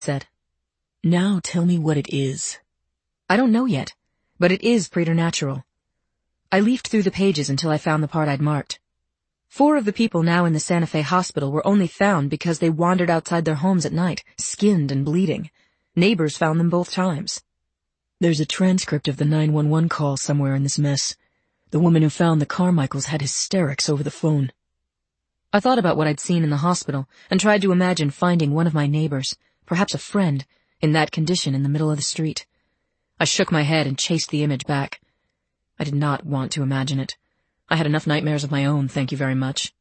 said. Now tell me what it is. I don't know yet, but it is preternatural. I leafed through the pages until I found the part I'd marked. 4 of the people now in the Santa Fe hospital were only found because they wandered outside their homes at night, skinned and bleeding. Neighbors found them both times. There's a transcript of the 911 call somewhere in this mess. The woman who found the Carmichaels had hysterics over the phone. I thought about what I'd seen in the hospital and tried to imagine finding one of my neighbors, perhaps a friend, in that condition in the middle of the street. I shook my head and chased the image back. I did not want to imagine it. I had enough nightmares of my own, thank you very much.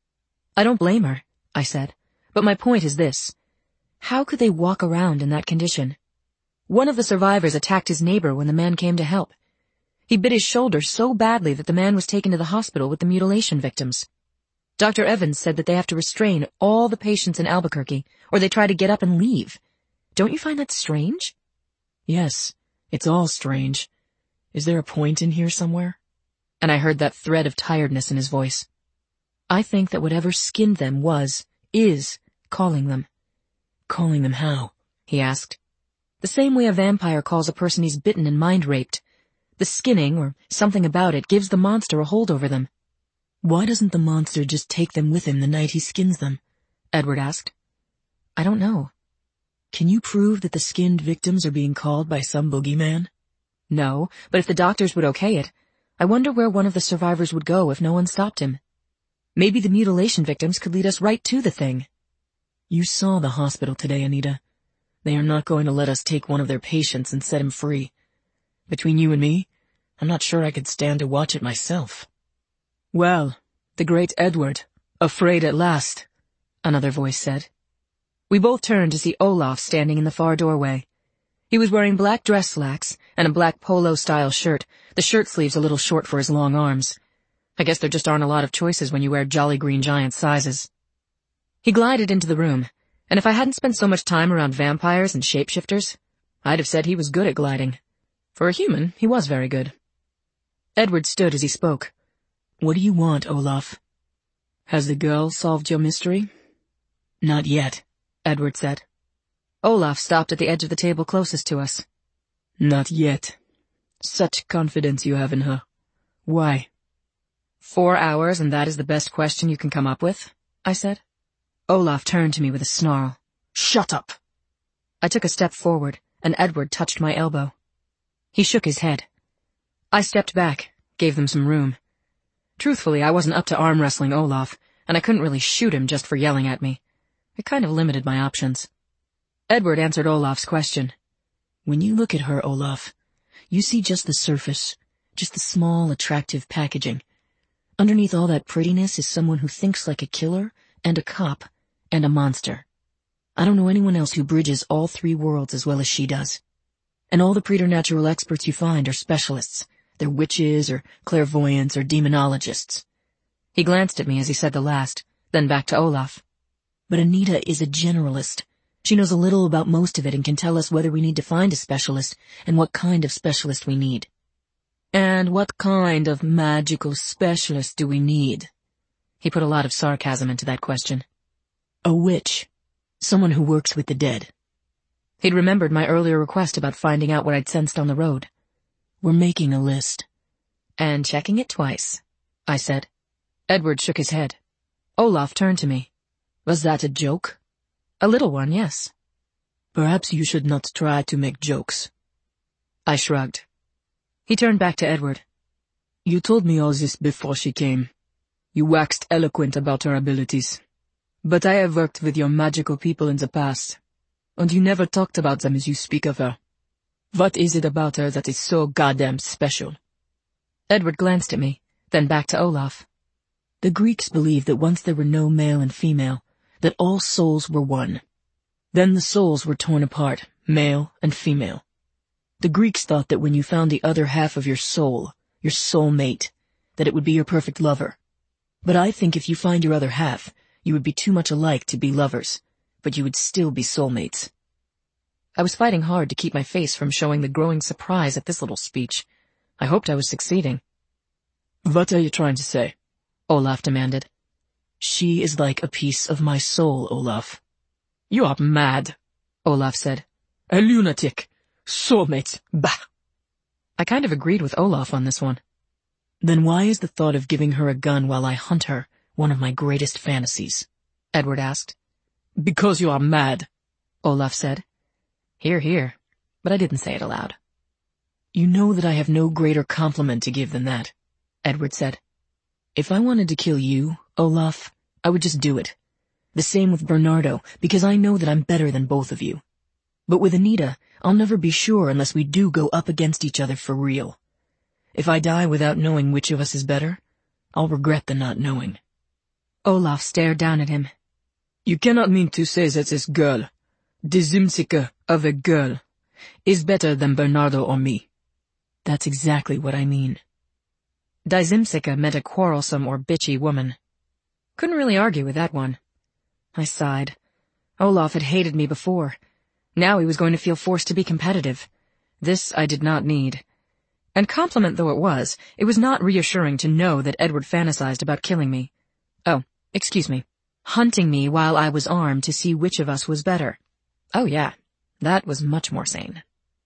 I don't blame her, I said, but my point is this. How could they walk around in that condition? One of the survivors attacked his neighbor when the man came to help. He bit his shoulder so badly that the man was taken to the hospital with the mutilation victims. Dr. Evans said that they have to restrain all the patients in Albuquerque, or they try to get up and leave. Don't you find that strange? Yes, it's all strange. Is there a point in here somewhere? And I heard that thread of tiredness in his voice. I think that whatever skinned them is calling them. Calling them how? He asked. The same way a vampire calls a person he's bitten and mind-raped. The skinning, or something about it, gives the monster a hold over them. Why doesn't the monster just take them with him the night he skins them? Edward asked. I don't know. Can you prove that the skinned victims are being called by some boogeyman? No, but if the doctors would okay it, I wonder where one of the survivors would go if no one stopped him. Maybe the mutilation victims could lead us right to the thing. You saw the hospital today, Anita. They are not going to let us take one of their patients and set him free. Between you and me, I'm not sure I could stand to watch it myself. Well, the great Edward, afraid at last, another voice said. We both turned to see Olaf standing in the far doorway. He was wearing black dress slacks and a black polo-style shirt, the shirt sleeves a little short for his long arms. I guess there just aren't a lot of choices when you wear Jolly Green Giant sizes. He glided into the room, and if I hadn't spent so much time around vampires and shapeshifters, I'd have said he was good at gliding. For a human, he was very good. Edward stood as he spoke. What do you want, Olaf? Has the girl solved your mystery? Not yet, Edward said. Olaf stopped at the edge of the table closest to us. Not yet. Such confidence you have in her. Why? 4 hours, and that is the best question you can come up with? I said. Olaf turned to me with a snarl. Shut up! I took a step forward, and Edward touched my elbow. He shook his head. I stepped back, gave them some room. Truthfully, I wasn't up to arm wrestling Olaf, and I couldn't really shoot him just for yelling at me. It kind of limited my options. Edward answered Olaf's question. When you look at her, Olaf, you see just the surface, just the small, attractive packaging. Underneath all that prettiness is someone who thinks like a killer, and a cop, and a monster. I don't know anyone else who bridges all 3 worlds as well as she does. And all the preternatural experts you find are specialists. They're witches or clairvoyants or demonologists. He glanced at me as he said the last, then back to Olaf. But Anita is a generalist. She knows a little about most of it and can tell us whether we need to find a specialist and what kind of specialist we need. And what kind of magical specialist do we need? He put a lot of sarcasm into that question. A witch. Someone who works with the dead. He'd remembered my earlier request about finding out what I'd sensed on the road. We're making a list. And checking it twice, I said. Edward shook his head. Olaf turned to me. Was that a joke? A little one, yes. Perhaps you should not try to make jokes. I shrugged. He turned back to Edward. You told me all this before she came. You waxed eloquent about her abilities. But I have worked with your magical people in the past, and you never talked about them as you speak of her. What is it about her that is so goddamn special? Edward glanced at me, then back to Olaf. The Greeks believed that once there were no male and female, that all souls were one. Then the souls were torn apart, male and female. The Greeks thought that when you found the other half of your soul mate, that it would be your perfect lover. But I think if you find your other half, you would be too much alike to be lovers, but you would still be soulmates. I was fighting hard to keep my face from showing the growing surprise at this little speech. I hoped I was succeeding. What are you trying to say? Olaf demanded. She is like a piece of my soul, Olaf. You are mad. Olaf said. A lunatic. Soulmates. Bah! I kind of agreed with Olaf on this one. Then why is the thought of giving her a gun while I hunt her one of my greatest fantasies? Edward asked. Because you are mad, Olaf said. Hear, hear, but I didn't say it aloud. You know that I have no greater compliment to give than that, Edward said. If I wanted to kill you, Olaf, I would just do it. The same with Bernardo, because I know that I'm better than both of you. But with Anita, I'll never be sure unless we do go up against each other for real. If I die without knowing which of us is better, I'll regret the not knowing. Olaf stared down at him. You cannot mean to say that this girl, the Zimzika of a girl, is better than Bernardo or me. That's exactly what I mean. Die Zimzika meant a quarrelsome or bitchy woman. Couldn't really argue with that one. I sighed. Olaf had hated me before. Now he was going to feel forced to be competitive. This I did not need. And compliment though it was not reassuring to know that Edward fantasized about killing me. Oh, excuse me. Hunting me while I was armed to see which of us was better. Oh yeah, that was much more sane.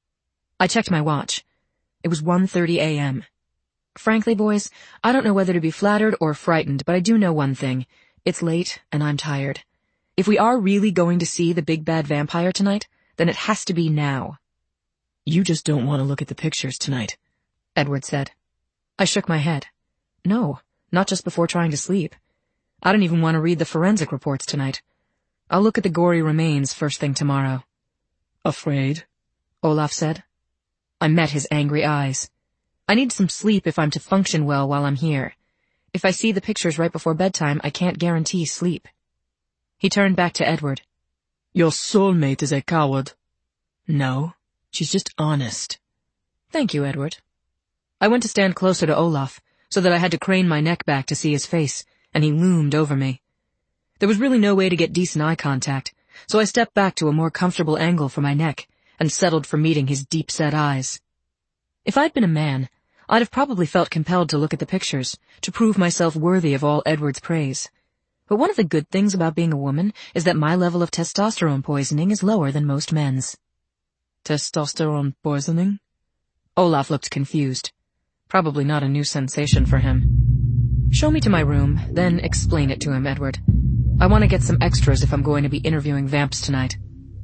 I checked my watch. It was 1:30 a.m. Frankly, boys, I don't know whether to be flattered or frightened, but I do know one thing. It's late, and I'm tired. If we are really going to see the big bad vampire tonight, then it has to be now. You just don't want to look at the pictures tonight, Edward said. I shook my head. No, not just before trying to sleep. I don't even want to read the forensic reports tonight. I'll look at the gory remains first thing tomorrow. Afraid? Olaf said. I met his angry eyes. I need some sleep if I'm to function well while I'm here. If I see the pictures right before bedtime, I can't guarantee sleep. He turned back to Edward. Your soulmate is a coward. No, she's just honest. Thank you, Edward. I went to stand closer to Olaf, so that I had to crane my neck back to see his face, and he loomed over me. There was really no way to get decent eye contact, so I stepped back to a more comfortable angle for my neck, and settled for meeting his deep-set eyes. If I'd been a man, I'd have probably felt compelled to look at the pictures, to prove myself worthy of all Edward's praise. But one of the good things about being a woman is that my level of testosterone poisoning is lower than most men's. Testosterone poisoning? Olaf looked confused. Probably not a new sensation for him. Show me to my room, then explain it to him, Edward. I want to get some extras if I'm going to be interviewing vamps tonight.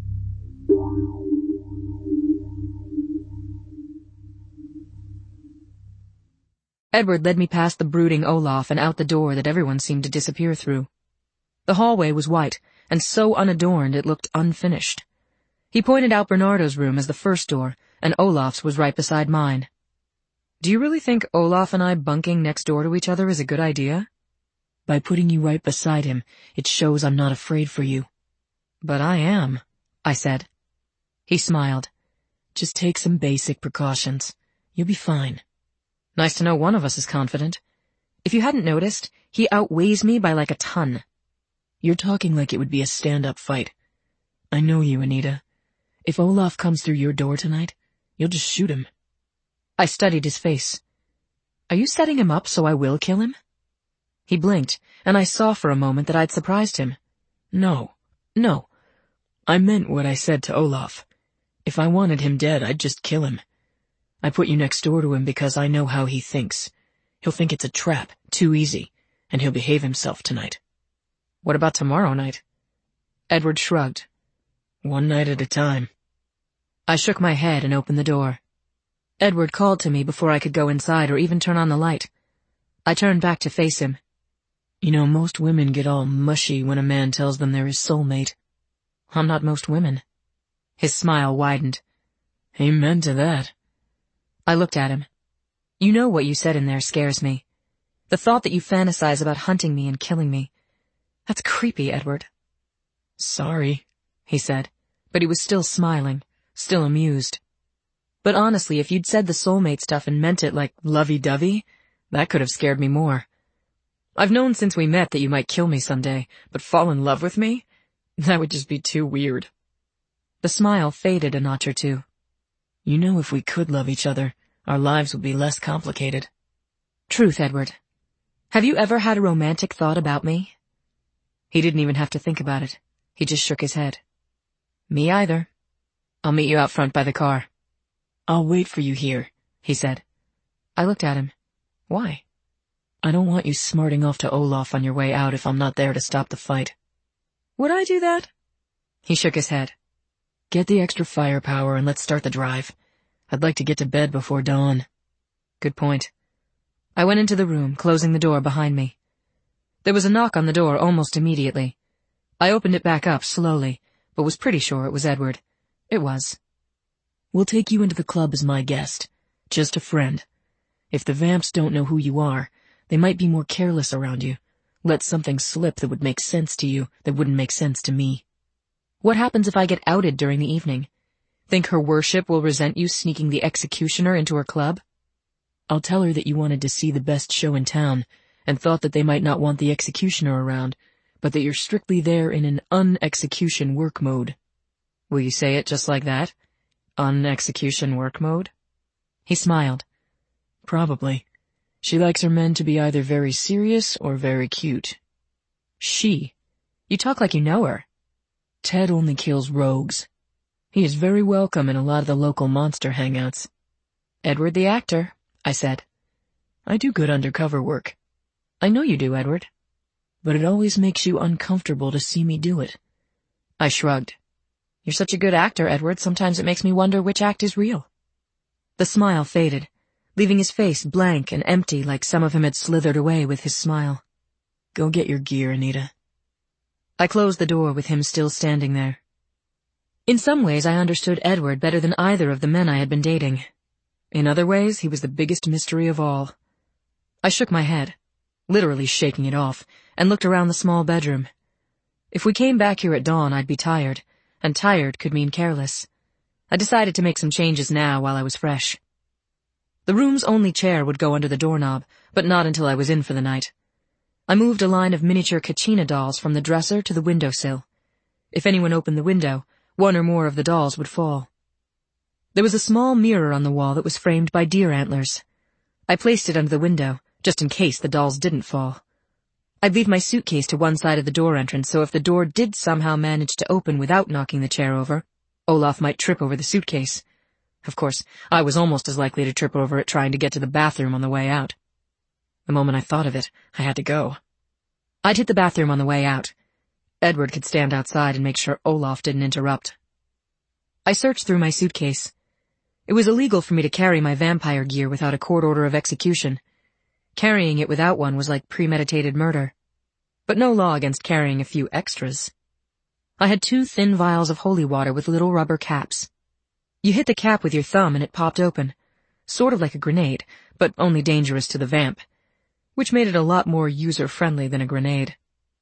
Edward led me past the brooding Olaf and out the door that everyone seemed to disappear through. The hallway was white, and so unadorned it looked unfinished. He pointed out Bernardo's room as the first door, and Olaf's was right beside mine. Do you really think Olaf and I bunking next door to each other is a good idea? By putting you right beside him, it shows I'm not afraid for you. But I am, I said. He smiled. Just take some basic precautions. You'll be fine. Nice to know one of us is confident. If you hadn't noticed, he outweighs me by like a ton. You're talking like it would be a stand-up fight. I know you, Anita. If Olaf comes through your door tonight, you'll just shoot him. I studied his face. Are you setting him up so I will kill him? He blinked, and I saw for a moment that I'd surprised him. No. I meant what I said to Olaf. If I wanted him dead, I'd just kill him. I put you next door to him because I know how he thinks. He'll think it's a trap, too easy, and he'll behave himself tonight. What about tomorrow night? Edward shrugged. One night at a time. I shook my head and opened the door. Edward called to me before I could go inside or even turn on the light. I turned back to face him. You know, most women get all mushy when a man tells them they're his soulmate. I'm not most women. His smile widened. Amen to that. I looked at him. You know what you said in there scares me. The thought that you fantasize about hunting me and killing me. That's creepy, Edward. Sorry, he said, but he was still smiling, still amused. But honestly, if you'd said the soulmate stuff and meant it like lovey-dovey, that could have scared me more. I've known since we met that you might kill me someday, but fall in love with me? That would just be too weird. The smile faded a notch or two. You know, if we could love each other, our lives would be less complicated. Truth, Edward. Have you ever had a romantic thought about me? He didn't even have to think about it. He just shook his head. Me either. I'll meet you out front by the car. I'll wait for you here, he said. I looked at him. Why? I don't want you smarting off to Olaf on your way out if I'm not there to stop the fight. Would I do that? He shook his head. Get the extra firepower and let's start the drive. I'd like to get to bed before dawn. Good point. I went into the room, closing the door behind me. There was a knock on the door almost immediately. I opened it back up slowly, but was pretty sure it was Edward. It was. We'll take you into the club as my guest. Just a friend. If the vamps don't know who you are, they might be more careless around you. Let something slip that would make sense to you that wouldn't make sense to me. What happens if I get outed during the evening? Think her worship will resent you sneaking the executioner into her club? I'll tell her that you wanted to see the best show in town and thought that they might not want the executioner around, but that you're strictly there in an un-execution work mode. Will you say it just like that? Un-execution work mode? He smiled. Probably. She likes her men to be either very serious or very cute. She? You talk like you know her. Ted only kills rogues. He is very welcome in a lot of the local monster hangouts. Edward the actor, I said. I do good undercover work. I know you do, Edward. But it always makes you uncomfortable to see me do it. I shrugged. You're such a good actor, Edward, sometimes it makes me wonder which act is real. The smile faded, leaving his face blank and empty like some of him had slithered away with his smile. Go get your gear, Anita. I closed the door with him still standing there. In some ways I understood Edward better than either of the men I had been dating. In other ways, he was the biggest mystery of all. I shook my head, literally shaking it off, and looked around the small bedroom. If we came back here at dawn, I'd be tired, and tired could mean careless. I decided to make some changes now while I was fresh. The room's only chair would go under the doorknob, but not until I was in for the night. I moved a line of miniature Kachina dolls from the dresser to the windowsill. If anyone opened the window, one or more of the dolls would fall. There was a small mirror on the wall that was framed by deer antlers. I placed it under the window, just in case the dolls didn't fall. I'd leave my suitcase to one side of the door entrance, so if the door did somehow manage to open without knocking the chair over, Olaf might trip over the suitcase. Of course, I was almost as likely to trip over it trying to get to the bathroom on the way out. The moment I thought of it, I had to go. I'd hit the bathroom on the way out. Edward could stand outside and make sure Olaf didn't interrupt. I searched through my suitcase. It was illegal for me to carry my vampire gear without a court order of execution. Carrying it without one was like premeditated murder. But no law against carrying a few extras. I had 2 thin vials of holy water with little rubber caps. You hit the cap with your thumb and it popped open, sort of like a grenade, but only dangerous to the vamp, which made it a lot more user-friendly than a grenade.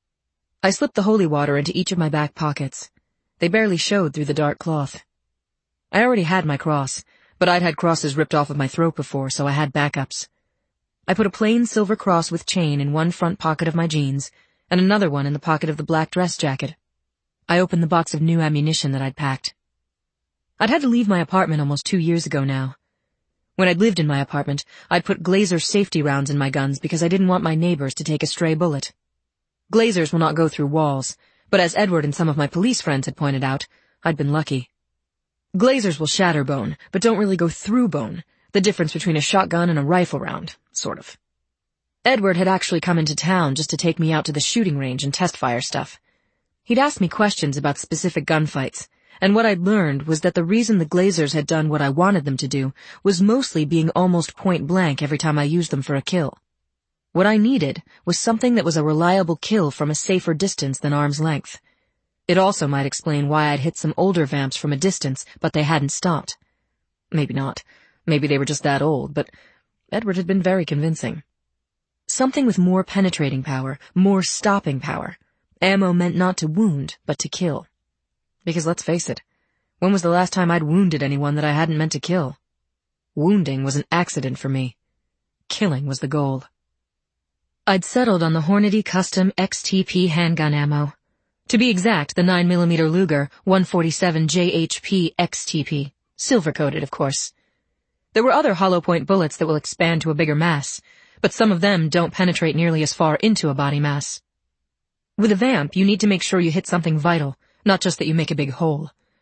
I slipped the holy water into each of my back pockets. They barely showed through the dark cloth. I already had my cross, but I'd had crosses ripped off of my throat before, so I had backups. I put a plain silver cross with chain in one front pocket of my jeans, and another one in the pocket of the black dress jacket. I opened the box of new ammunition that I'd packed. I'd had to leave my apartment almost 2 years ago now. When I'd lived in my apartment, I'd put Glazer safety rounds in my guns because I didn't want my neighbors to take a stray bullet. Glazers will not go through walls, but as Edward and some of my police friends had pointed out, I'd been lucky. Glazers will shatter bone, but don't really go through bone, the difference between a shotgun and a rifle round, sort of. Edward had actually come into town just to take me out to the shooting range and test fire stuff. He'd asked me questions about specific gunfights, and what I'd learned was that the reason the Glazers had done what I wanted them to do was mostly being almost point blank every time I used them for a kill. What I needed was something that was a reliable kill from a safer distance than arm's length. It also might explain why I'd hit some older vamps from a distance, but they hadn't stopped. Maybe not. Maybe they were just that old, but Edward had been very convincing. Something with more penetrating power, more stopping power. Ammo meant not to wound, but to kill. Because let's face it, when was the last time I'd wounded anyone that I hadn't meant to kill? Wounding was an accident for me. Killing was the goal. I'd settled on the Hornady Custom XTP handgun ammo. To be exact, the 9mm Luger 147 JHP XTP, silver-coated, of course. There were other hollow point bullets that will expand to a bigger mass, but some of them don't penetrate nearly as far into a body mass. With a vamp, you need to make sure you hit something vital, not just that you make a big hole.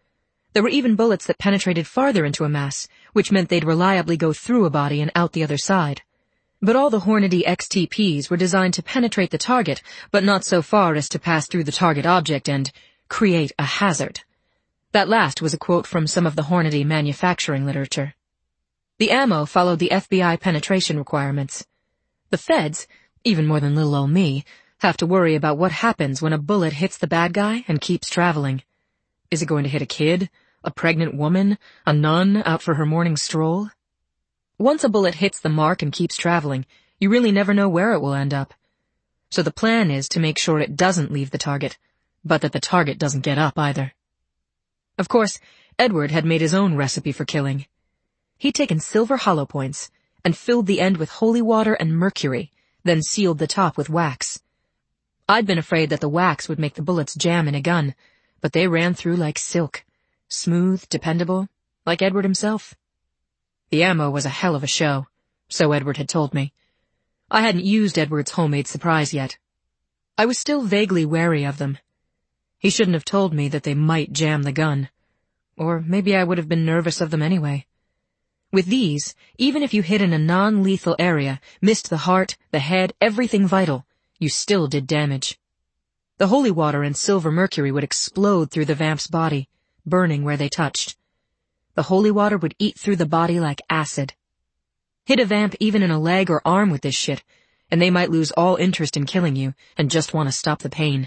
There were even bullets that penetrated farther into a mass, which meant they'd reliably go through a body and out the other side. But all the Hornady XTPs were designed to penetrate the target, but not so far as to pass through the target object and create a hazard. That last was a quote from some of the Hornady manufacturing literature. The ammo followed the FBI penetration requirements. The feds, even more than little old me, have to worry about what happens when a bullet hits the bad guy and keeps traveling. Is it going to hit a kid, a pregnant woman, a nun out for her morning stroll? Once a bullet hits the mark and keeps traveling, you really never know where it will end up. So the plan is to make sure it doesn't leave the target, but that the target doesn't get up either. Of course, Edward had made his own recipe for killing. He'd taken silver hollow points and filled the end with holy water and mercury, then sealed the top with wax. I'd been afraid that the wax would make the bullets jam in a gun, but they ran through like silk, smooth, dependable, like Edward himself. The ammo was a hell of a show, so Edward had told me. I hadn't used Edward's homemade surprise yet. I was still vaguely wary of them. He shouldn't have told me that they might jam the gun. Or maybe I would have been nervous of them anyway. With these, even if you hit in a non-lethal area, missed the heart, the head, everything vital, you still did damage. The holy water and silver mercury would explode through the vamp's body, burning where they touched. The holy water would eat through the body like acid. Hit a vamp even in a leg or arm with this shit, and they might lose all interest in killing you and just want to stop the pain.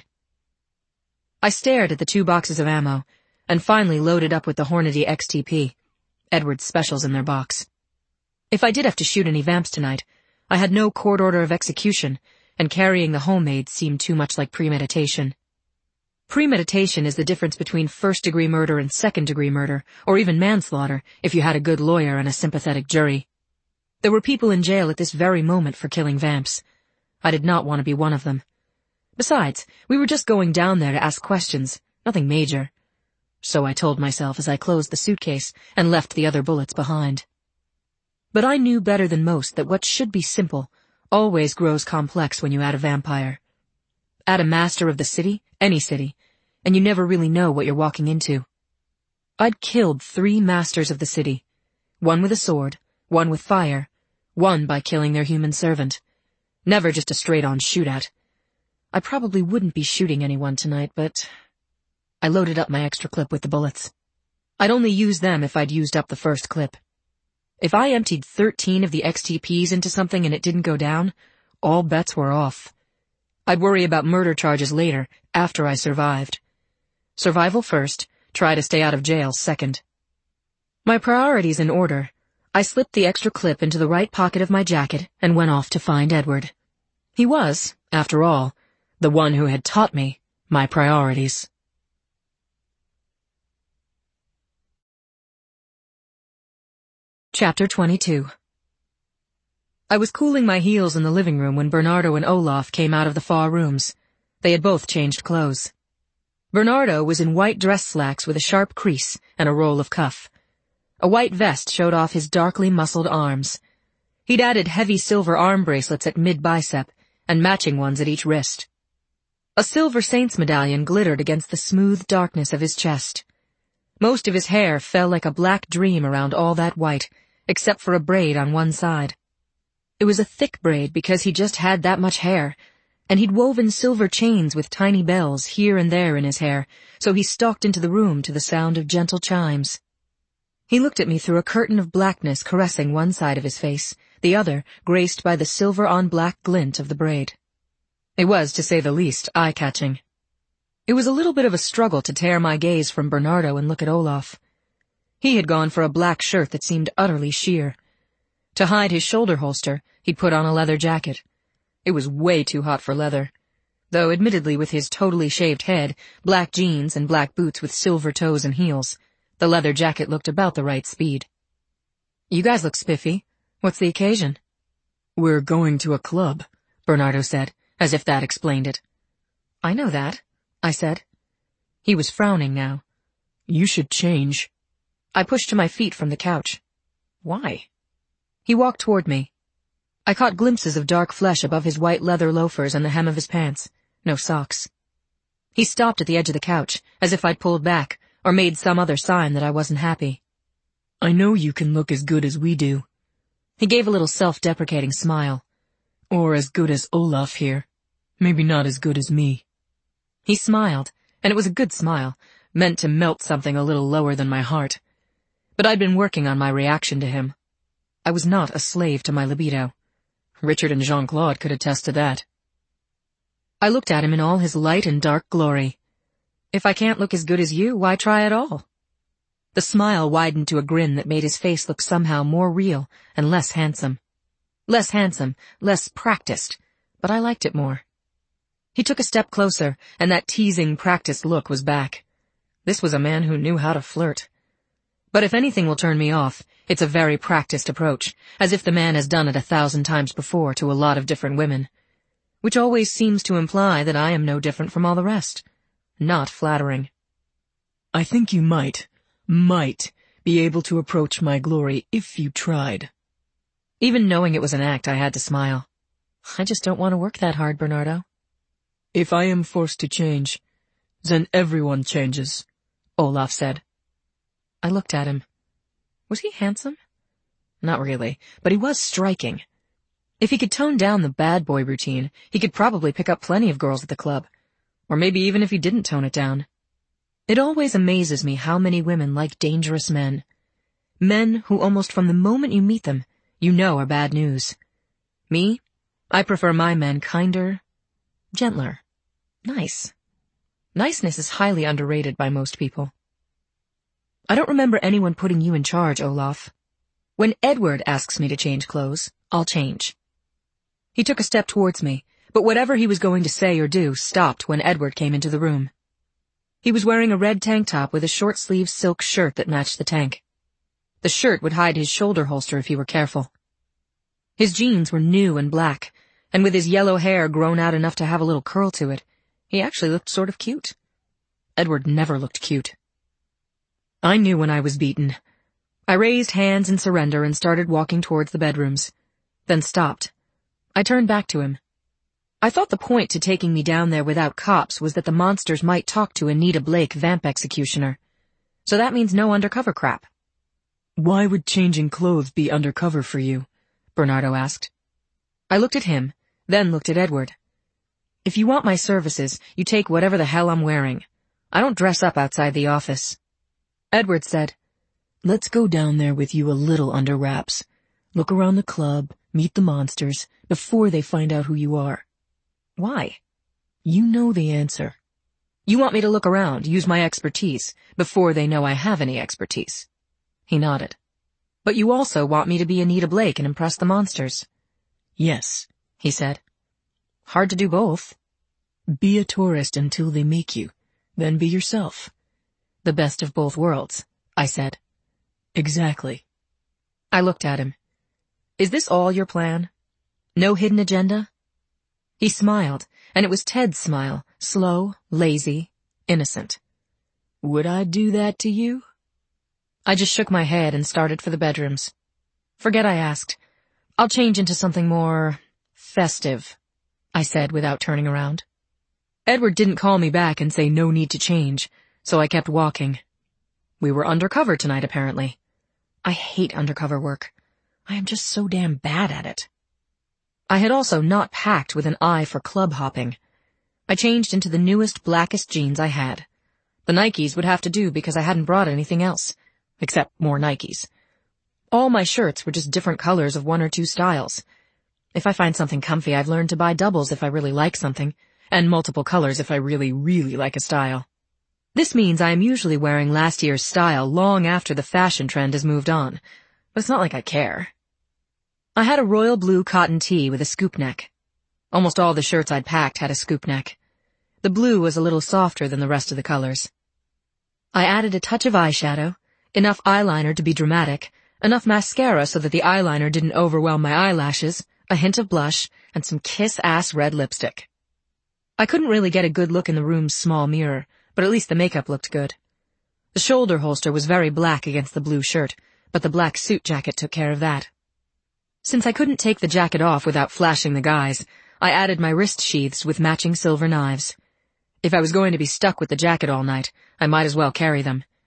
I stared at the 2 boxes of ammo, and finally loaded up with the Hornady XTP, Edward's specials in their box. If I did have to shoot any vamps tonight, I had no court order of execution, and carrying the homemade seemed too much like premeditation. Premeditation is the difference between first-degree murder and second-degree murder, or even manslaughter, if you had a good lawyer and a sympathetic jury. There were people in jail at this very moment for killing vamps. I did not want to be one of them. Besides, we were just going down there to ask questions, nothing major. So I told myself as I closed the suitcase and left the other bullets behind. But I knew better than most that what should be simple always grows complex when you add a vampire. Add a master of the city, any city, and you never really know what you're walking into. I'd killed 3 masters of the city, one with a sword, one with fire, one by killing their human servant. Never just a straight-on shootout. I probably wouldn't be shooting anyone tonight, but I loaded up my extra clip with the bullets. I'd only use them if I'd used up the first clip. If I emptied 13 of the XTPs into something and it didn't go down, all bets were off. I'd worry about murder charges later, after I survived. Survival first, try to stay out of jail second. My priorities in order, I slipped the extra clip into the right pocket of my jacket and went off to find Edward. He was, after all, the one who had taught me my priorities. Chapter 22. I was cooling my heels in the living room when Bernardo and Olaf came out of the far rooms. They had both changed clothes. Bernardo was in white dress slacks with a sharp crease and a roll of cuff. A white vest showed off his darkly muscled arms. He'd added heavy silver arm bracelets at mid-bicep and matching ones at each wrist. A silver saint's medallion glittered against the smooth darkness of his chest. Most of his hair fell like a black dream around all that white, except for a braid on one side. It was a thick braid because he just had that much hair, and he'd woven silver chains with tiny bells here and there in his hair, so he stalked into the room to the sound of gentle chimes. He looked at me through a curtain of blackness caressing one side of his face, the other graced by the silver-on-black glint of the braid. It was, to say the least, eye-catching. It was a little bit of a struggle to tear my gaze from Bernardo and look at Olaf. He had gone for a black shirt that seemed utterly sheer. To hide his shoulder holster, he'd put on a leather jacket. It was way too hot for leather, though admittedly with his totally shaved head, black jeans, and black boots with silver toes and heels, the leather jacket looked about the right speed. "You guys look spiffy. What's the occasion?" "We're going to a club," Bernardo said, as if that explained it. "I know that," I said. He was frowning now. "You should change." I pushed to my feet from the couch. "Why?" He walked toward me. I caught glimpses of dark flesh above his white leather loafers and the hem of his pants. No socks. He stopped at the edge of the couch, as if I'd pulled back, or made some other sign that I wasn't happy. I know you can look as good as we do. He gave a little self-deprecating smile. Or as good as Olaf here. Maybe not as good as me. He smiled, and it was a good smile, meant to melt something a little lower than my heart. But I'd been working on my reaction to him. I was not a slave to my libido. Richard and Jean-Claude could attest to that. I looked at him in all his light and dark glory. If I can't look as good as you, why try at all? The smile widened to a grin that made his face look somehow more real and less handsome. Less handsome, less practiced, but I liked it more. He took a step closer, and that teasing, practiced look was back. This was a man who knew how to flirt. But if anything will turn me off, it's a very practiced approach, as if the man has done it 1,000 times before to a lot of different women. Which always seems to imply that I am no different from all the rest. Not flattering. I think you might be able to approach my glory if you tried. Even knowing it was an act, I had to smile. I just don't want to work that hard, Bernardo. If I am forced to change, then everyone changes, Olaf said. I looked at him. Was he handsome? Not really, but he was striking. If he could tone down the bad boy routine, he could probably pick up plenty of girls at the club. Or maybe even if he didn't tone it down. It always amazes me how many women like dangerous men. Men who almost from the moment you meet them, you know are bad news. Me? I prefer my men kinder, gentler, nice. Niceness is highly underrated by most people. I don't remember anyone putting you in charge, Olaf. When Edward asks me to change clothes, I'll change. He took a step towards me, but whatever he was going to say or do stopped when Edward came into the room. He was wearing a red tank top with a short-sleeved silk shirt that matched the tank. The shirt would hide his shoulder holster if he were careful. His jeans were new and black, and with his yellow hair grown out enough to have a little curl to it, he actually looked sort of cute. Edward never looked cute. I knew when I was beaten. I raised hands in surrender and started walking towards the bedrooms, then stopped. I turned back to him. I thought the point to taking me down there without cops was that the monsters might talk to Anita Blake, vamp executioner. So that means no undercover crap. Why would changing clothes be undercover for you? Bernardo asked. I looked at him, then looked at Edward. If you want my services, you take whatever the hell I'm wearing. I don't dress up outside the office. Edward said, Let's go down there with you a little under wraps. Look around the club, meet the monsters, before they find out who you are. Why? You know the answer. You want me to look around, use my expertise, before they know I have any expertise. He nodded. But you also want me to be Anita Blake and impress the monsters. Yes, he said. Hard to do both. Be a tourist until they make you, then be yourself. The best of both worlds, I said. Exactly. I looked at him. Is this all your plan? No hidden agenda? He smiled, and it was Ted's smile, slow, lazy, innocent. Would I do that to you? I just shook my head and started for the bedrooms. Forget I asked. I'll change into something more festive, I said without turning around. Edward didn't call me back and say no need to change, so I kept walking. We were undercover tonight, apparently. I hate undercover work. I am just so damn bad at it. I had also not packed with an eye for club hopping. I changed into the newest, blackest jeans I had. The Nikes would have to do because I hadn't brought anything else, except more Nikes. All my shirts were just different colors of one or two styles. If I find something comfy, I've learned to buy doubles if I really like something, and multiple colors if I really, really like a style. This means I am usually wearing last year's style long after the fashion trend has moved on, but it's not like I care. I had a royal blue cotton tee with a scoop neck. Almost all the shirts I'd packed had a scoop neck. The blue was a little softer than the rest of the colors. I added a touch of eyeshadow, enough eyeliner to be dramatic, enough mascara so that the eyeliner didn't overwhelm my eyelashes, a hint of blush, and some kiss-ass red lipstick. I couldn't really get a good look in the room's small mirror, but at least the makeup looked good. The shoulder holster was very black against the blue shirt, but the black suit jacket took care of that. Since I couldn't take the jacket off without flashing the guys, I added my wrist sheaths with matching silver knives. If I was going to be stuck with the jacket all night, I might as well carry them,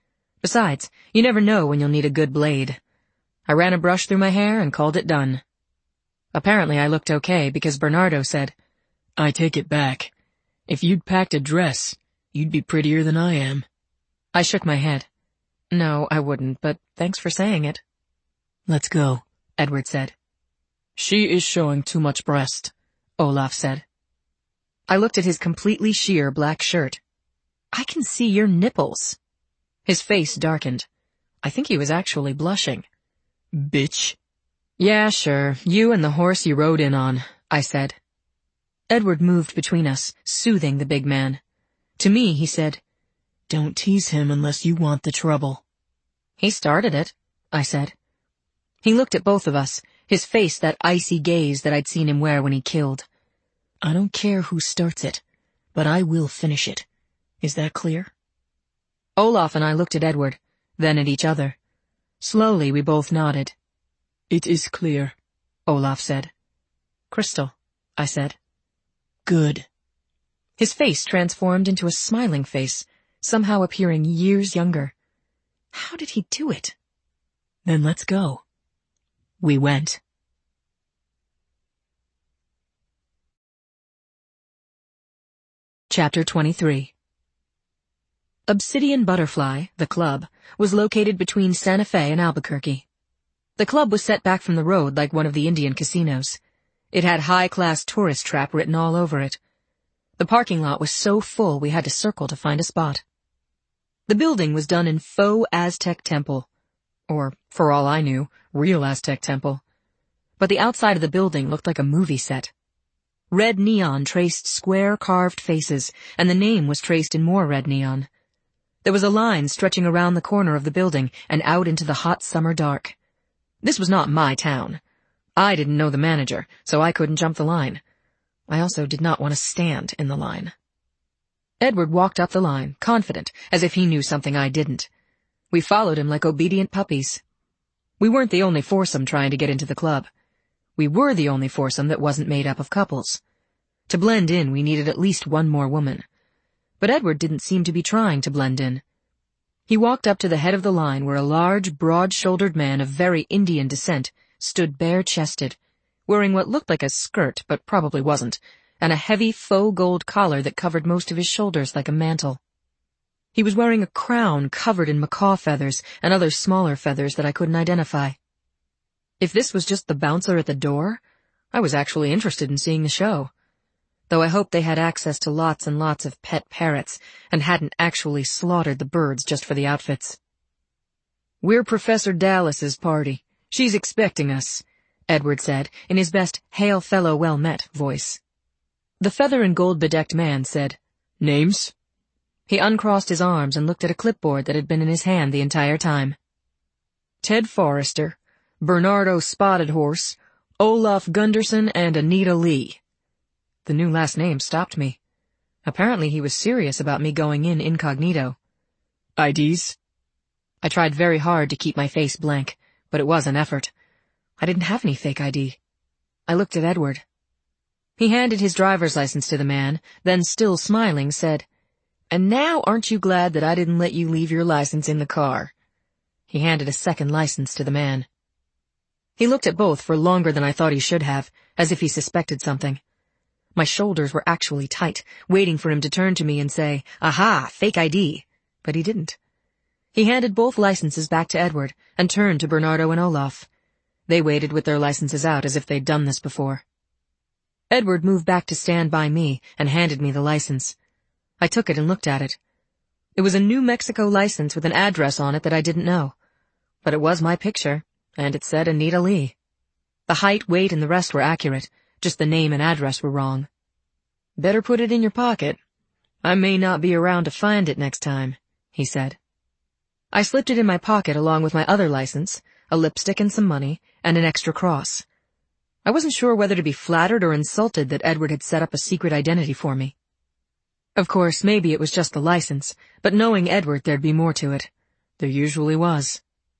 Besides, you never know when you'll need a good blade. I ran a brush through my hair and called it done. Apparently I looked okay because Bernardo said, "I take it back. If you'd packed a dress, you'd be prettier than I am." I shook my head. No, I wouldn't, but thanks for saying it. "Let's go," Edward said. "She is showing too much breast," Olaf said. I looked at his completely sheer black shirt. I can see your nipples. His face darkened. I think he was actually blushing. "Bitch." Yeah, sure, you and the horse you rode in on, I said. Edward moved between us, soothing the big man. To me, he said, "Don't tease him unless you want the trouble." He started it, I said. He looked at both of us, his face that icy gaze that I'd seen him wear when he killed. "I don't care who starts it, but I will finish it. Is that clear?" Olaf and I looked at Edward, then at each other. Slowly, we both nodded. "It is clear," Olaf said. "Crystal," I said. "Good." His face transformed into a smiling face, somehow appearing years younger. How did he do it? "Then let's go." We went. Chapter 23. Obsidian Butterfly, the club, was located between Santa Fe and Albuquerque. The club was set back from the road like one of the Indian casinos. It had high-class tourist trap written all over it. The parking lot was so full we had to circle to find a spot. The building was done in faux Aztec temple. Or, for all I knew, real Aztec temple. But the outside of the building looked like a movie set. Red neon traced square carved faces, and the name was traced in more red neon. There was a line stretching around the corner of the building and out into the hot summer dark. This was not my town. I didn't know the manager, so I couldn't jump the line. I also did not want to stand in the line. Edward walked up the line, confident, as if he knew something I didn't. We followed him like obedient puppies. We weren't the only foursome trying to get into the club. We were the only foursome that wasn't made up of couples. To blend in, we needed at least one more woman. But Edward didn't seem to be trying to blend in. He walked up to the head of the line where a large, broad-shouldered man of very Indian descent stood bare-chested, wearing what looked like a skirt but probably wasn't, and a heavy faux gold collar that covered most of his shoulders like a mantle. He was wearing a crown covered in macaw feathers and other smaller feathers that I couldn't identify. If this was just the bouncer at the door, I was actually interested in seeing the show. Though I hoped they had access to lots and lots of pet parrots and hadn't actually slaughtered the birds just for the outfits. "We're Professor Dallas's party. She's expecting us," Edward said in his best hail fellow well met voice. The feather and gold bedecked man said, "Names?" He uncrossed his arms and looked at a clipboard that had been in his hand the entire time. "Ted Forrester, Bernardo Spotted Horse, Olaf Gunderson, and Anita Lee." The new last name stopped me. Apparently he was serious about me going in incognito. "IDs?" I tried very hard to keep my face blank, but it was an effort. I didn't have any fake ID. I looked at Edward. He handed his driver's license to the man, then still smiling said, "And now aren't you glad that I didn't let you leave your license in the car?" He handed a second license to the man. He looked at both for longer than I thought he should have, as if he suspected something. My shoulders were actually tight, waiting for him to turn to me and say, "Aha, fake ID." But he didn't. He handed both licenses back to Edward and turned to Bernardo and Olaf. They waited with their licenses out as if they'd done this before. Edward moved back to stand by me and handed me the license. I took it and looked at it. It was a New Mexico license with an address on it that I didn't know. But it was my picture, and it said Anita Lee. The height, weight, and the rest were accurate. Just the name and address were wrong. "Better put it in your pocket. I may not be around to find it next time," he said. I slipped it in my pocket along with my other license, a lipstick and some money, and an extra cross. I wasn't sure whether to be flattered or insulted that Edward had set up a secret identity for me. Of course, maybe it was just the license, but knowing Edward, there'd be more to it. There usually was.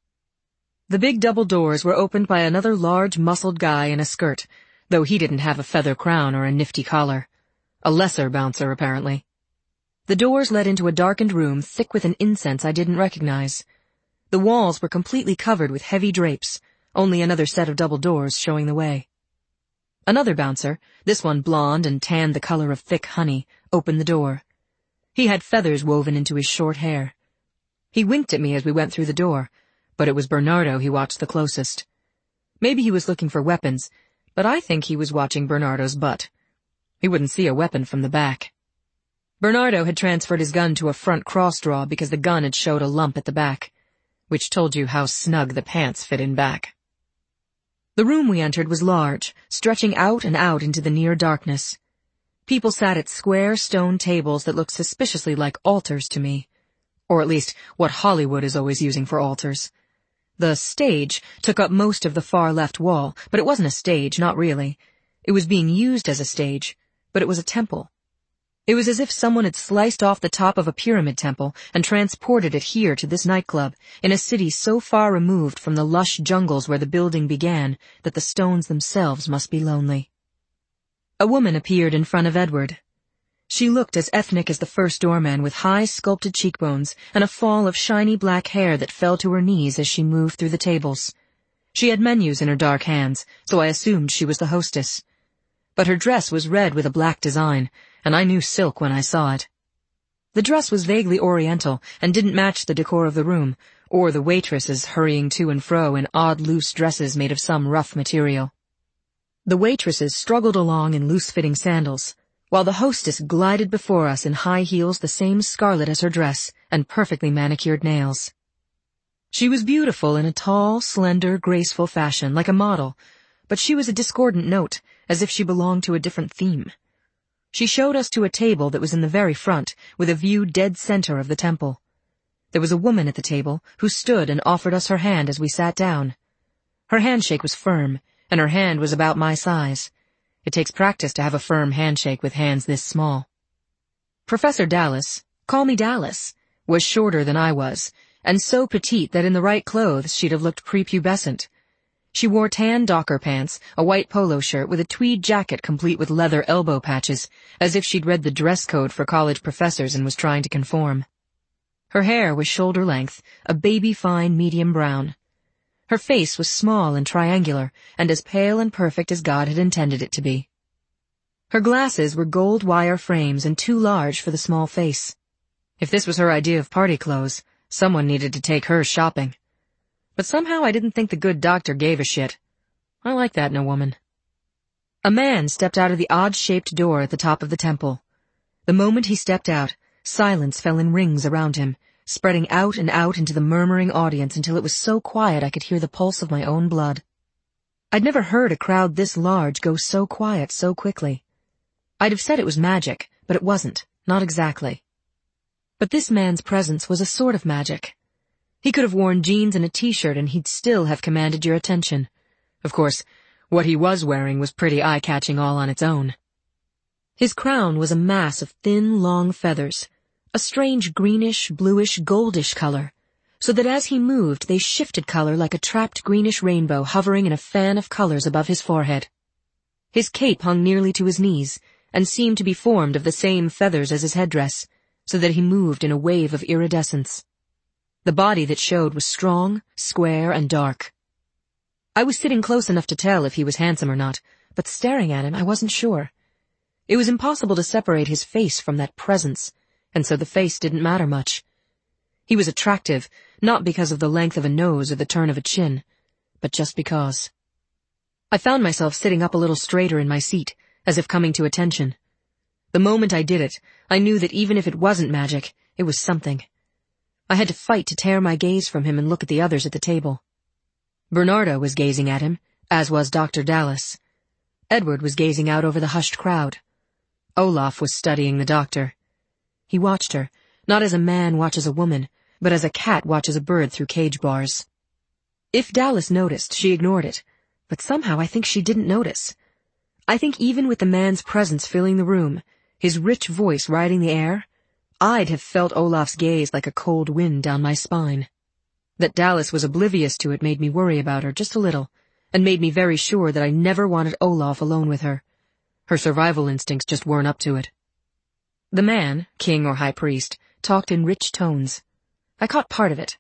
The big double doors were opened by another large, muscled guy in a skirt, though he didn't have a feather crown or a nifty collar. A lesser bouncer, apparently. The doors led into a darkened room thick with an incense I didn't recognize. The walls were completely covered with heavy drapes, only another set of double doors showing the way. Another bouncer, this one blonde and tanned the color of thick honey, opened the door. He had feathers woven into his short hair. He winked at me as we went through the door, but it was Bernardo he watched the closest. Maybe he was looking for weapons, but I think he was watching Bernardo's butt. He wouldn't see a weapon from the back. Bernardo had transferred his gun to a front cross-draw because the gun had showed a lump at the back, which told you how snug the pants fit in back. The room we entered was large, stretching out and out into the near darkness. People sat at square stone tables that looked suspiciously like altars to me. Or at least what Hollywood is always using for altars. The stage took up most of the far left wall, but it wasn't a stage, not really. It was being used as a stage, but it was a temple. It was as if someone had sliced off the top of a pyramid temple and transported it here to this nightclub, in a city so far removed from the lush jungles where the building began that the stones themselves must be lonely. A woman appeared in front of Edward. She looked as ethnic as the first doorman, with high sculpted cheekbones and a fall of shiny black hair that fell to her knees as she moved through the tables. She had menus in her dark hands, so I assumed she was the hostess. But her dress was red with a black design, and I knew silk when I saw it. The dress was vaguely oriental and didn't match the decor of the room, or the waitresses hurrying to and fro in odd loose dresses made of some rough material. The waitresses struggled along in loose-fitting sandals, while the hostess glided before us in high heels the same scarlet as her dress and perfectly manicured nails. She was beautiful in a tall, slender, graceful fashion, like a model, but she was a discordant note, as if she belonged to a different theme. She showed us to a table that was in the very front, with a view dead center of the temple. There was a woman at the table who stood and offered us her hand as we sat down. Her handshake was firm, and her hand was about my size. It takes practice to have a firm handshake with hands this small. Professor Dallas, call me Dallas, was shorter than I was, and so petite that in the right clothes she'd have looked prepubescent. She wore tan docker pants, a white polo shirt with a tweed jacket complete with leather elbow patches, as if she'd read the dress code for college professors and was trying to conform. Her hair was shoulder length, a baby-fine medium brown. Her face was small and triangular, and as pale and perfect as God had intended it to be. Her glasses were gold wire frames and too large for the small face. If this was her idea of party clothes, someone needed to take her shopping. But somehow I didn't think the good doctor gave a shit. I like that in a woman. A man stepped out of the odd-shaped door at the top of the temple. The moment he stepped out, silence fell in rings around him, spreading out and out into the murmuring audience until it was so quiet I could hear the pulse of my own blood. I'd never heard a crowd this large go so quiet so quickly. I'd have said it was magic, but it wasn't, not exactly. But this man's presence was a sort of magic. He could have worn jeans and a t-shirt and he'd still have commanded your attention. Of course, what he was wearing was pretty eye-catching all on its own. His crown was a mass of thin, long feathers, a strange greenish, bluish, goldish color, so that as he moved they shifted color like a trapped greenish rainbow hovering in a fan of colors above his forehead. His cape hung nearly to his knees, and seemed to be formed of the same feathers as his headdress, so that he moved in a wave of iridescence. The body that showed was strong, square, and dark. I was sitting close enough to tell if he was handsome or not, but staring at him I wasn't sure. It was impossible to separate his face from that presence, and so the face didn't matter much. He was attractive, not because of the length of a nose or the turn of a chin, but just because. I found myself sitting up a little straighter in my seat, as if coming to attention. The moment I did it, I knew that even if it wasn't magic, it was something. I had to fight to tear my gaze from him and look at the others at the table. Bernardo was gazing at him, as was Dr. Dallas. Edward was gazing out over the hushed crowd. Olaf was studying the doctor. He watched her, not as a man watches a woman, but as a cat watches a bird through cage bars. If Dallas noticed, she ignored it, but somehow I think she didn't notice. I think even with the man's presence filling the room, his rich voice riding the air, I'd have felt Olaf's gaze like a cold wind down my spine. That Dallas was oblivious to it made me worry about her just a little, and made me very sure that I never wanted Olaf alone with her. Her survival instincts just weren't up to it. The man, king or high priest, talked in rich tones. I caught part of it.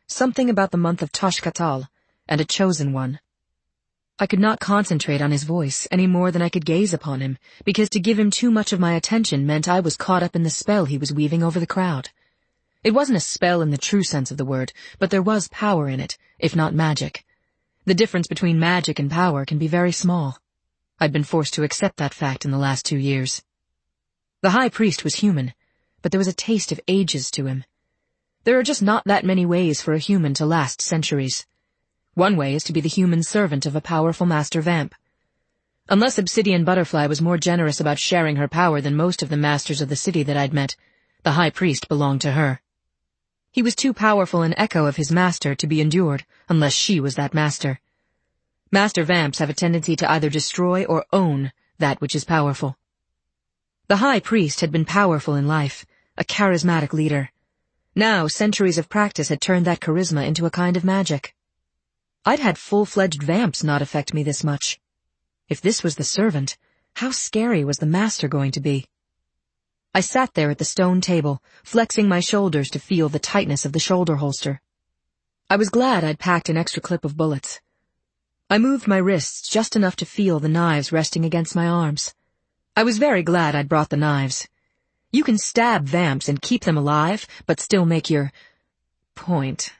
Something about the month of Tashkatal, and a chosen one. I could not concentrate on his voice any more than I could gaze upon him, because to give him too much of my attention meant I was caught up in the spell he was weaving over the crowd. It wasn't a spell in the true sense of the word, but there was power in it, if not magic. The difference between magic and power can be very small. I'd been forced to accept that fact in the last 2 years. The high priest was human, but there was a taste of ages to him. There are just not that many ways for a human to last centuries. One way is to be the human servant of a powerful master vamp. Unless Obsidian Butterfly was more generous about sharing her power than most of the masters of the city that I'd met, the high priest belonged to her. He was too powerful an echo of his master to be endured unless she was that master. Master vamps have a tendency to either destroy or own that which is powerful. The high priest had been powerful in life, a charismatic leader. Now, centuries of practice had turned that charisma into a kind of magic. I'd had full-fledged vamps not affect me this much. If this was the servant, how scary was the master going to be? I sat there at the stone table, flexing my shoulders to feel the tightness of the shoulder holster. I was glad I'd packed an extra clip of bullets. I moved my wrists just enough to feel the knives resting against my arms. I was very glad I'd brought the knives. You can stab vamps and keep them alive, but still make your point.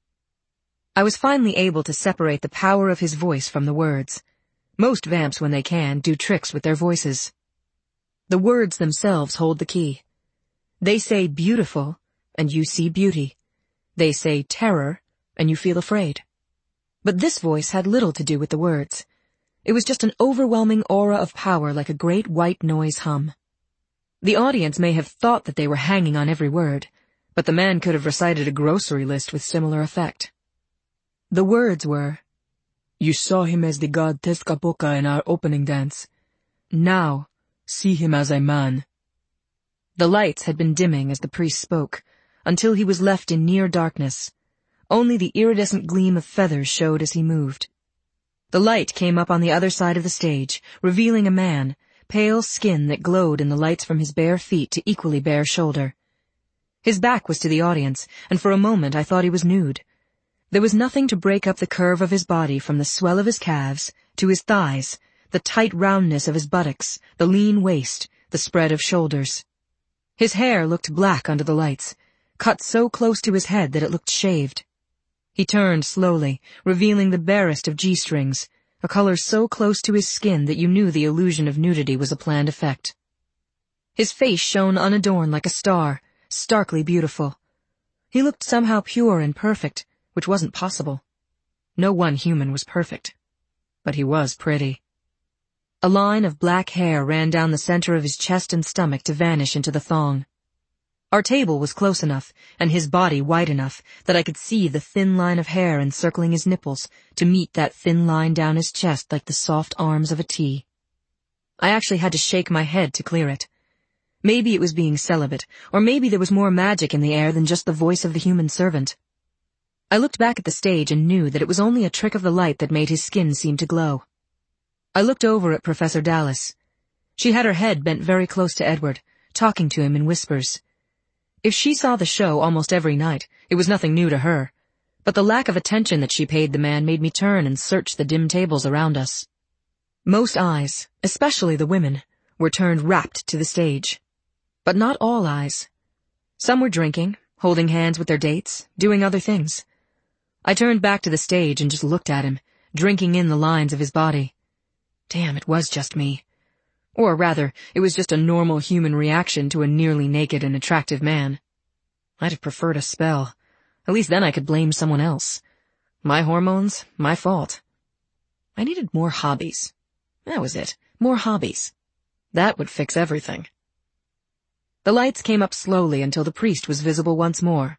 I was finally able to separate the power of his voice from the words. Most vamps, when they can, do tricks with their voices. The words themselves hold the key. They say beautiful, and you see beauty. They say terror, and you feel afraid. But this voice had little to do with the words. It was just an overwhelming aura of power like a great white noise hum. The audience may have thought that they were hanging on every word, but the man could have recited a grocery list with similar effect. The words were, "You saw him as the god Tezcatlipoca in our opening dance. Now, see him as a man." The lights had been dimming as the priest spoke, until he was left in near darkness. Only the iridescent gleam of feathers showed as he moved. The light came up on the other side of the stage, revealing a man, pale skin that glowed in the lights from his bare feet to equally bare shoulder. His back was to the audience, and for a moment I thought he was nude. There was nothing to break up the curve of his body from the swell of his calves to his thighs, the tight roundness of his buttocks, the lean waist, the spread of shoulders. His hair looked black under the lights, cut so close to his head that it looked shaved. He turned slowly, revealing the barest of G-strings, a color so close to his skin that you knew the illusion of nudity was a planned effect. His face shone unadorned like a star, starkly beautiful. He looked somehow pure and perfect, which wasn't possible. No one human was perfect. But he was pretty. A line of black hair ran down the center of his chest and stomach to vanish into the thong. Our table was close enough, and his body wide enough, that I could see the thin line of hair encircling his nipples to meet that thin line down his chest like the soft arms of a T. I actually had to shake my head to clear it. Maybe it was being celibate, or maybe there was more magic in the air than just the voice of the human servant. I looked back at the stage and knew that it was only a trick of the light that made his skin seem to glow. I looked over at Professor Dallas. She had her head bent very close to Edward, talking to him in whispers. If she saw the show almost every night, it was nothing new to her, but the lack of attention that she paid the man made me turn and search the dim tables around us. Most eyes, especially the women, were turned rapt to the stage. But not all eyes. Some were drinking, holding hands with their dates, doing other things. I turned back to the stage and just looked at him, drinking in the lines of his body. Damn, it was just me. Or rather, it was just a normal human reaction to a nearly naked and attractive man. I'd have preferred a spell. At least then I could blame someone else. My hormones, my fault. I needed more hobbies. That was it. More hobbies. That would fix everything. The lights came up slowly until the priest was visible once more.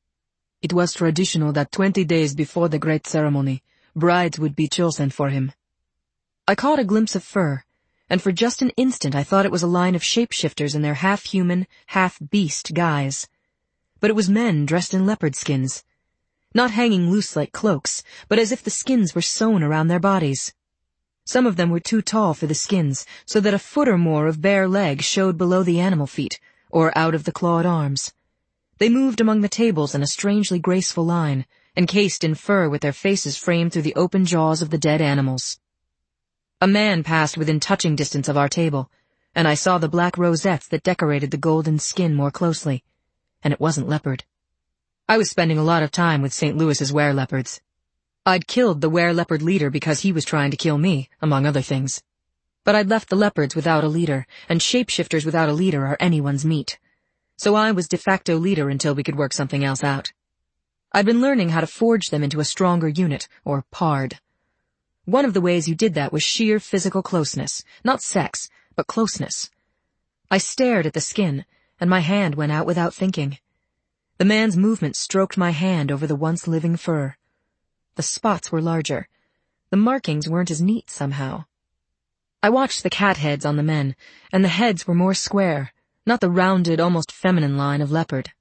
It was traditional that 20 days before the great ceremony, brides would be chosen for him. I caught a glimpse of fur, and for just an instant I thought it was a line of shapeshifters in their half-human, half-beast guise. But it was men dressed in leopard skins. Not hanging loose like cloaks, but as if the skins were sewn around their bodies. Some of them were too tall for the skins, so that a foot or more of bare leg showed below the animal feet, or out of the clawed arms. They moved among the tables in a strangely graceful line, encased in fur with their faces framed through the open jaws of the dead animals. A man passed within touching distance of our table, and I saw the black rosettes that decorated the golden skin more closely, and it wasn't leopard. I was spending a lot of time with St. Louis's were-leopards. I'd killed the were-leopard leader because he was trying to kill me, among other things. But I'd left the leopards without a leader, and shapeshifters without a leader are anyone's meat. So I was de facto leader until we could work something else out. I'd been learning how to forge them into a stronger unit, or pard. One of the ways you did that was sheer physical closeness, not sex, but closeness. I stared at the skin, and my hand went out without thinking. The man's movement stroked my hand over the once living fur. The spots were larger. The markings weren't as neat somehow. I watched the cat heads on the men, and the heads were more square, not the rounded, almost feminine line of leopard.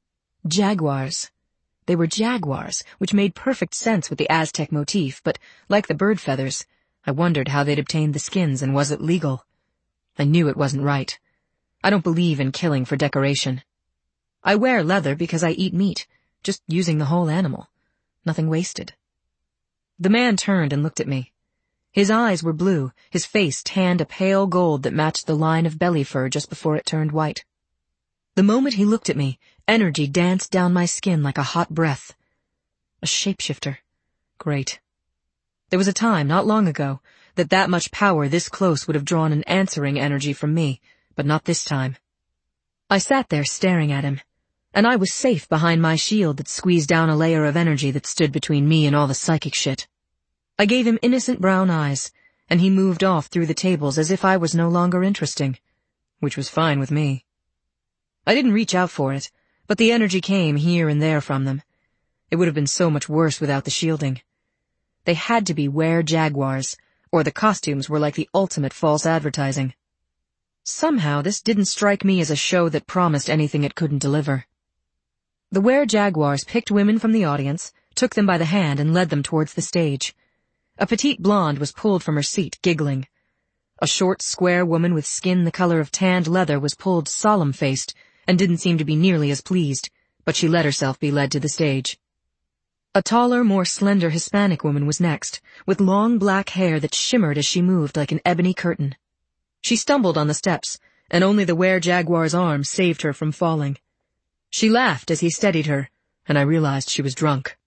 Jaguars. They were jaguars, which made perfect sense with the Aztec motif, but, like the bird feathers, I wondered how they'd obtained the skins and was it legal. I knew it wasn't right. I don't believe in killing for decoration. I wear leather because I eat meat, just using the whole animal. Nothing wasted. The man turned and looked at me. His eyes were blue, his face tanned a pale gold that matched the line of belly fur just before it turned white. The moment he looked at me, energy danced down my skin like a hot breath. A shapeshifter. Great. There was a time, not long ago, that much power this close would have drawn an answering energy from me, but not this time. I sat there staring at him, and I was safe behind my shield that squeezed down a layer of energy that stood between me and all the psychic shit. I gave him innocent brown eyes, and he moved off through the tables as if I was no longer interesting, which was fine with me. I didn't reach out for it, but the energy came here and there from them. It would have been so much worse without the shielding. They had to be were-jaguars, or the costumes were like the ultimate false advertising. Somehow this didn't strike me as a show that promised anything it couldn't deliver. The were-jaguars picked women from the audience, took them by the hand and led them towards the stage. A petite blonde was pulled from her seat, giggling. A short, square woman with skin the color of tanned leather was pulled solemn-faced, and didn't seem to be nearly as pleased, but she let herself be led to the stage. A taller, more slender Hispanic woman was next, with long black hair that shimmered as she moved like an ebony curtain. She stumbled on the steps, and only the were-jaguar's arm saved her from falling. She laughed as he steadied her, and I realized she was drunk.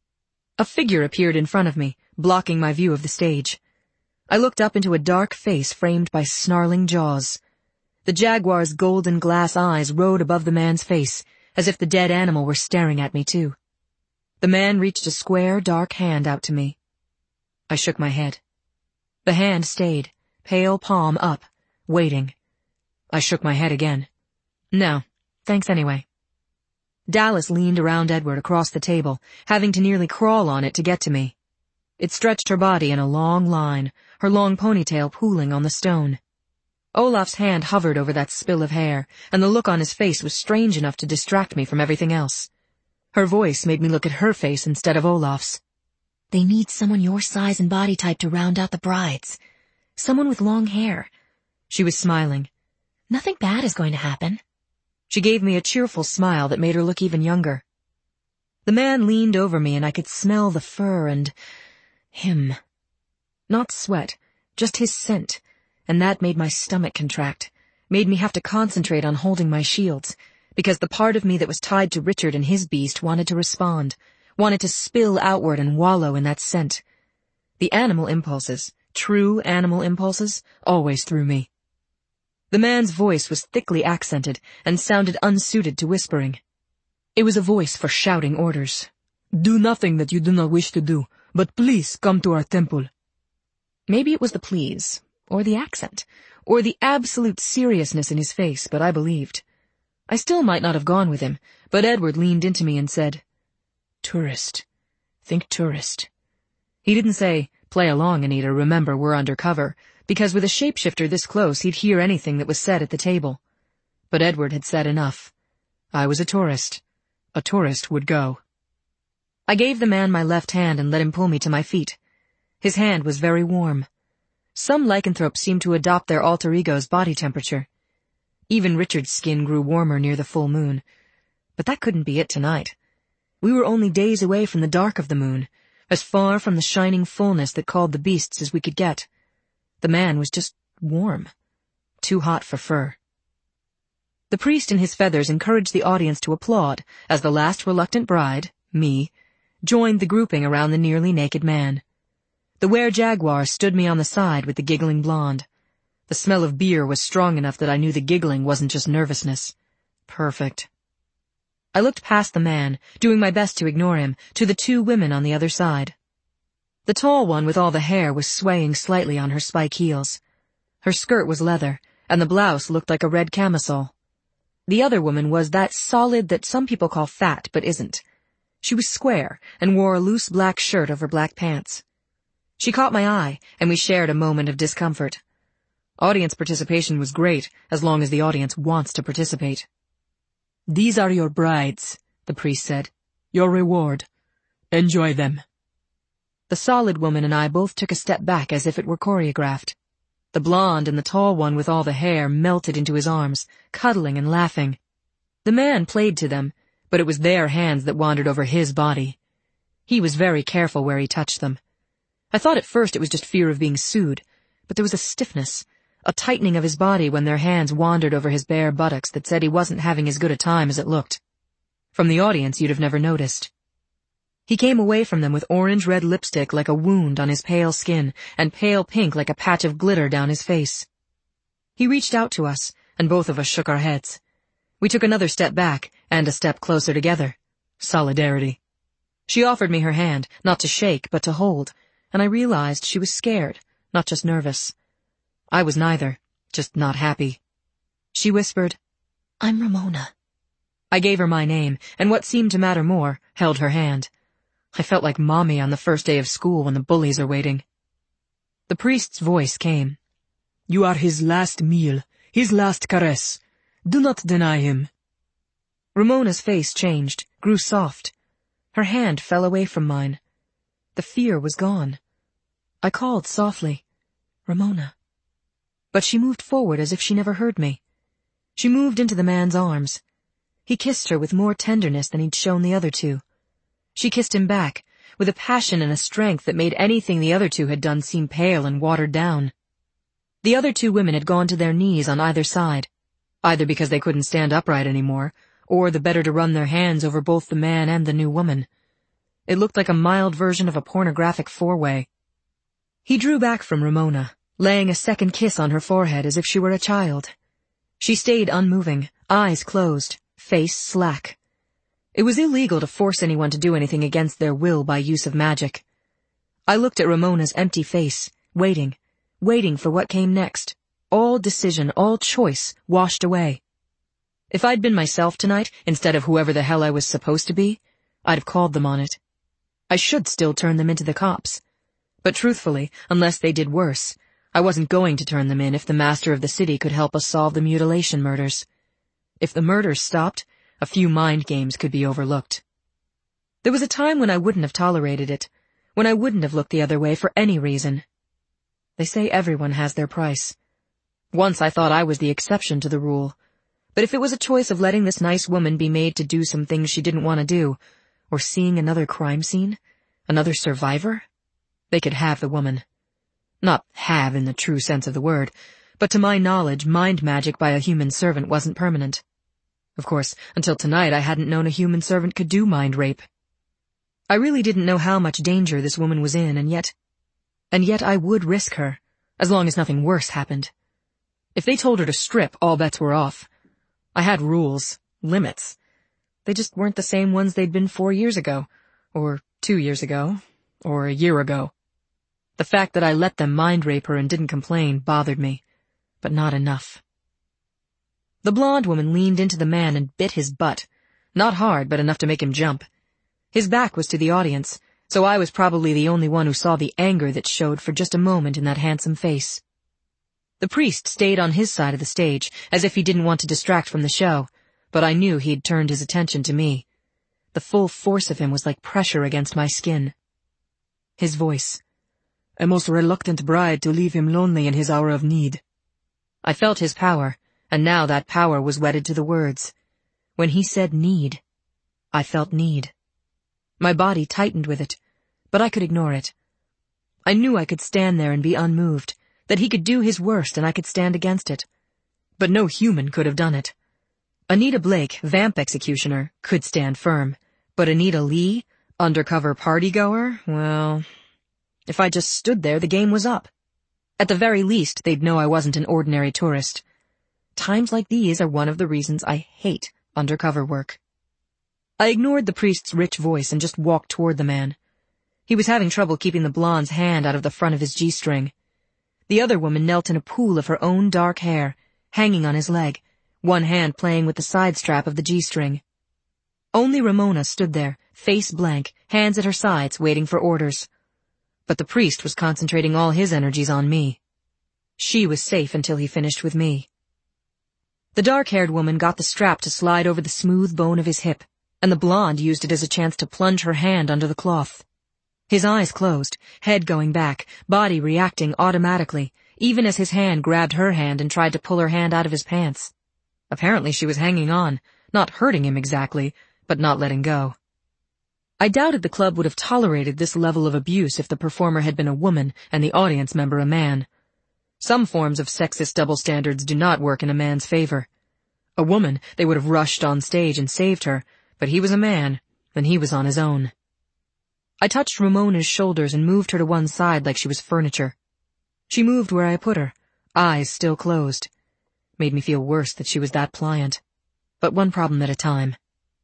A figure appeared in front of me, blocking my view of the stage. I looked up into a dark face framed by snarling jaws. The jaguar's golden glass eyes rode above the man's face, as if the dead animal were staring at me too. The man reached a square, dark hand out to me. I shook my head. The hand stayed, pale palm up, waiting. I shook my head again. No, thanks anyway. Dallas leaned around Edward across the table, having to nearly crawl on it to get to me. It stretched her body in a long line, her long ponytail pooling on the stone. Olaf's hand hovered over that spill of hair, and the look on his face was strange enough to distract me from everything else. Her voice made me look at her face instead of Olaf's. They need someone your size and body type to round out the brides. Someone with long hair. She was smiling. Nothing bad is going to happen. She gave me a cheerful smile that made her look even younger. The man leaned over me and I could smell the fur and him. Not sweat, just his scent, and that made my stomach contract, made me have to concentrate on holding my shields, because the part of me that was tied to Richard and his beast wanted to respond, wanted to spill outward and wallow in that scent. The animal impulses, true animal impulses, always threw me. The man's voice was thickly accented and sounded unsuited to whispering. It was a voice for shouting orders. Do nothing that you do not wish to do, but please come to our temple. Maybe it was the please, or the accent, or the absolute seriousness in his face, but I believed. I still might not have gone with him, but Edward leaned into me and said, Tourist. Think tourist. He didn't say, play along, Anita, remember we're under cover, because with a shapeshifter this close he'd hear anything that was said at the table. But Edward had said enough. I was a tourist. A tourist would go. I gave the man my left hand and let him pull me to my feet. His hand was very warm. Some lycanthropes seem to adopt their alter ego's body temperature. Even Richard's skin grew warmer near the full moon. But that couldn't be it tonight. We were only days away from the dark of the moon, as far from the shining fullness that called the beasts as we could get. The man was just warm. Too hot for fur. The priest in his feathers encouraged the audience to applaud as the last reluctant bride, me, joined the grouping around the nearly naked man. The were-jaguar stood me on the side with the giggling blonde. The smell of beer was strong enough that I knew the giggling wasn't just nervousness. Perfect. I looked past the man, doing my best to ignore him, to the two women on the other side. The tall one with all the hair was swaying slightly on her spike heels. Her skirt was leather, and the blouse looked like a red camisole. The other woman was that solid that some people call fat but isn't. She was square and wore a loose black shirt over black pants. She caught my eye, and we shared a moment of discomfort. Audience participation was great, as long as the audience wants to participate. "These are your brides," the priest said. "Your reward. Enjoy them." The solid woman and I both took a step back as if it were choreographed. The blonde and the tall one with all the hair melted into his arms, cuddling and laughing. The man played to them, but it was their hands that wandered over his body. He was very careful where he touched them. I thought at first it was just fear of being sued, but there was a stiffness, a tightening of his body when their hands wandered over his bare buttocks that said he wasn't having as good a time as it looked. From the audience you'd have never noticed. He came away from them with orange-red lipstick like a wound on his pale skin, and pale pink like a patch of glitter down his face. He reached out to us, and both of us shook our heads. We took another step back, and a step closer together. Solidarity. She offered me her hand, not to shake, but to hold, and I realized she was scared, not just nervous. I was neither, just not happy. She whispered, "I'm Ramona." I gave her my name, and what seemed to matter more, held her hand. I felt like Mommy on the first day of school when the bullies are waiting. The priest's voice came. "You are his last meal, his last caress. Do not deny him." Ramona's face changed, grew soft. Her hand fell away from mine. The fear was gone. I called softly, "Ramona." But she moved forward as if she never heard me. She moved into the man's arms. He kissed her with more tenderness than he'd shown the other two. She kissed him back, with a passion and a strength that made anything the other two had done seem pale and watered down. The other two women had gone to their knees on either side, either because they couldn't stand upright anymore, or the better to run their hands over both the man and the new woman. It looked like a mild version of a pornographic four-way. He drew back from Ramona, laying a second kiss on her forehead as if she were a child. She stayed unmoving, eyes closed, face slack. It was illegal to force anyone to do anything against their will by use of magic. I looked at Ramona's empty face, waiting for what came next. All decision, all choice, washed away. If I'd been myself tonight, instead of whoever the hell I was supposed to be, I'd have called them on it. I should still turn them into the cops. But truthfully, unless they did worse, I wasn't going to turn them in if the master of the city could help us solve the mutilation murders. If the murders stopped, a few mind games could be overlooked. There was a time when I wouldn't have tolerated it, when I wouldn't have looked the other way for any reason. They say everyone has their price. Once I thought I was the exception to the rule. But if it was a choice of letting this nice woman be made to do some things she didn't want to do, or seeing another crime scene, another survivor, they could have the woman. Not have in the true sense of the word, but to my knowledge, mind magic by a human servant wasn't permanent. Of course, until tonight I hadn't known a human servant could do mind rape. I really didn't know how much danger this woman was in, and yet I would risk her, as long as nothing worse happened. If they told her to strip, all bets were off. I had rules, limits. They just weren't the same ones they'd been 4 years ago, or 2 years ago, or a year ago. The fact that I let them mind rape her and didn't complain bothered me, but not enough. The blonde woman leaned into the man and bit his butt. Not hard, but enough to make him jump. His back was to the audience, so I was probably the only one who saw the anger that showed for just a moment in that handsome face. The priest stayed on his side of the stage, as if he didn't want to distract from the show, but I knew he'd turned his attention to me. The full force of him was like pressure against my skin. His voice. "A most reluctant bride to leave him lonely in his hour of need." I felt his power, and now that power was wedded to the words. When he said need, I felt need. My body tightened with it, but I could ignore it. I knew I could stand there and be unmoved, that he could do his worst and I could stand against it. But no human could have done it. Anita Blake, vamp executioner, could stand firm, but Anita Lee, undercover partygoer, well, if I just stood there, the game was up. At the very least, they'd know I wasn't an ordinary tourist. Times like these are one of the reasons I hate undercover work. I ignored the priest's rich voice and just walked toward the man. He was having trouble keeping the blonde's hand out of the front of his G-string. The other woman knelt in a pool of her own dark hair, hanging on his leg, one hand playing with the side strap of the G-string. Only Ramona stood there, face blank, hands at her sides, waiting for orders. But the priest was concentrating all his energies on me. She was safe until he finished with me. The dark-haired woman got the strap to slide over the smooth bone of his hip, and the blonde used it as a chance to plunge her hand under the cloth. His eyes closed, head going back, body reacting automatically, even as his hand grabbed her hand and tried to pull her hand out of his pants. Apparently she was hanging on, not hurting him exactly, but not letting go. I doubted the club would have tolerated this level of abuse if the performer had been a woman and the audience member a man. Some forms of sexist double standards do not work in a man's favor. A woman, they would have rushed on stage and saved her, but he was a man, and he was on his own. I touched Ramona's shoulders and moved her to one side like she was furniture. She moved where I put her, eyes still closed. Made me feel worse that she was that pliant. But one problem at a time.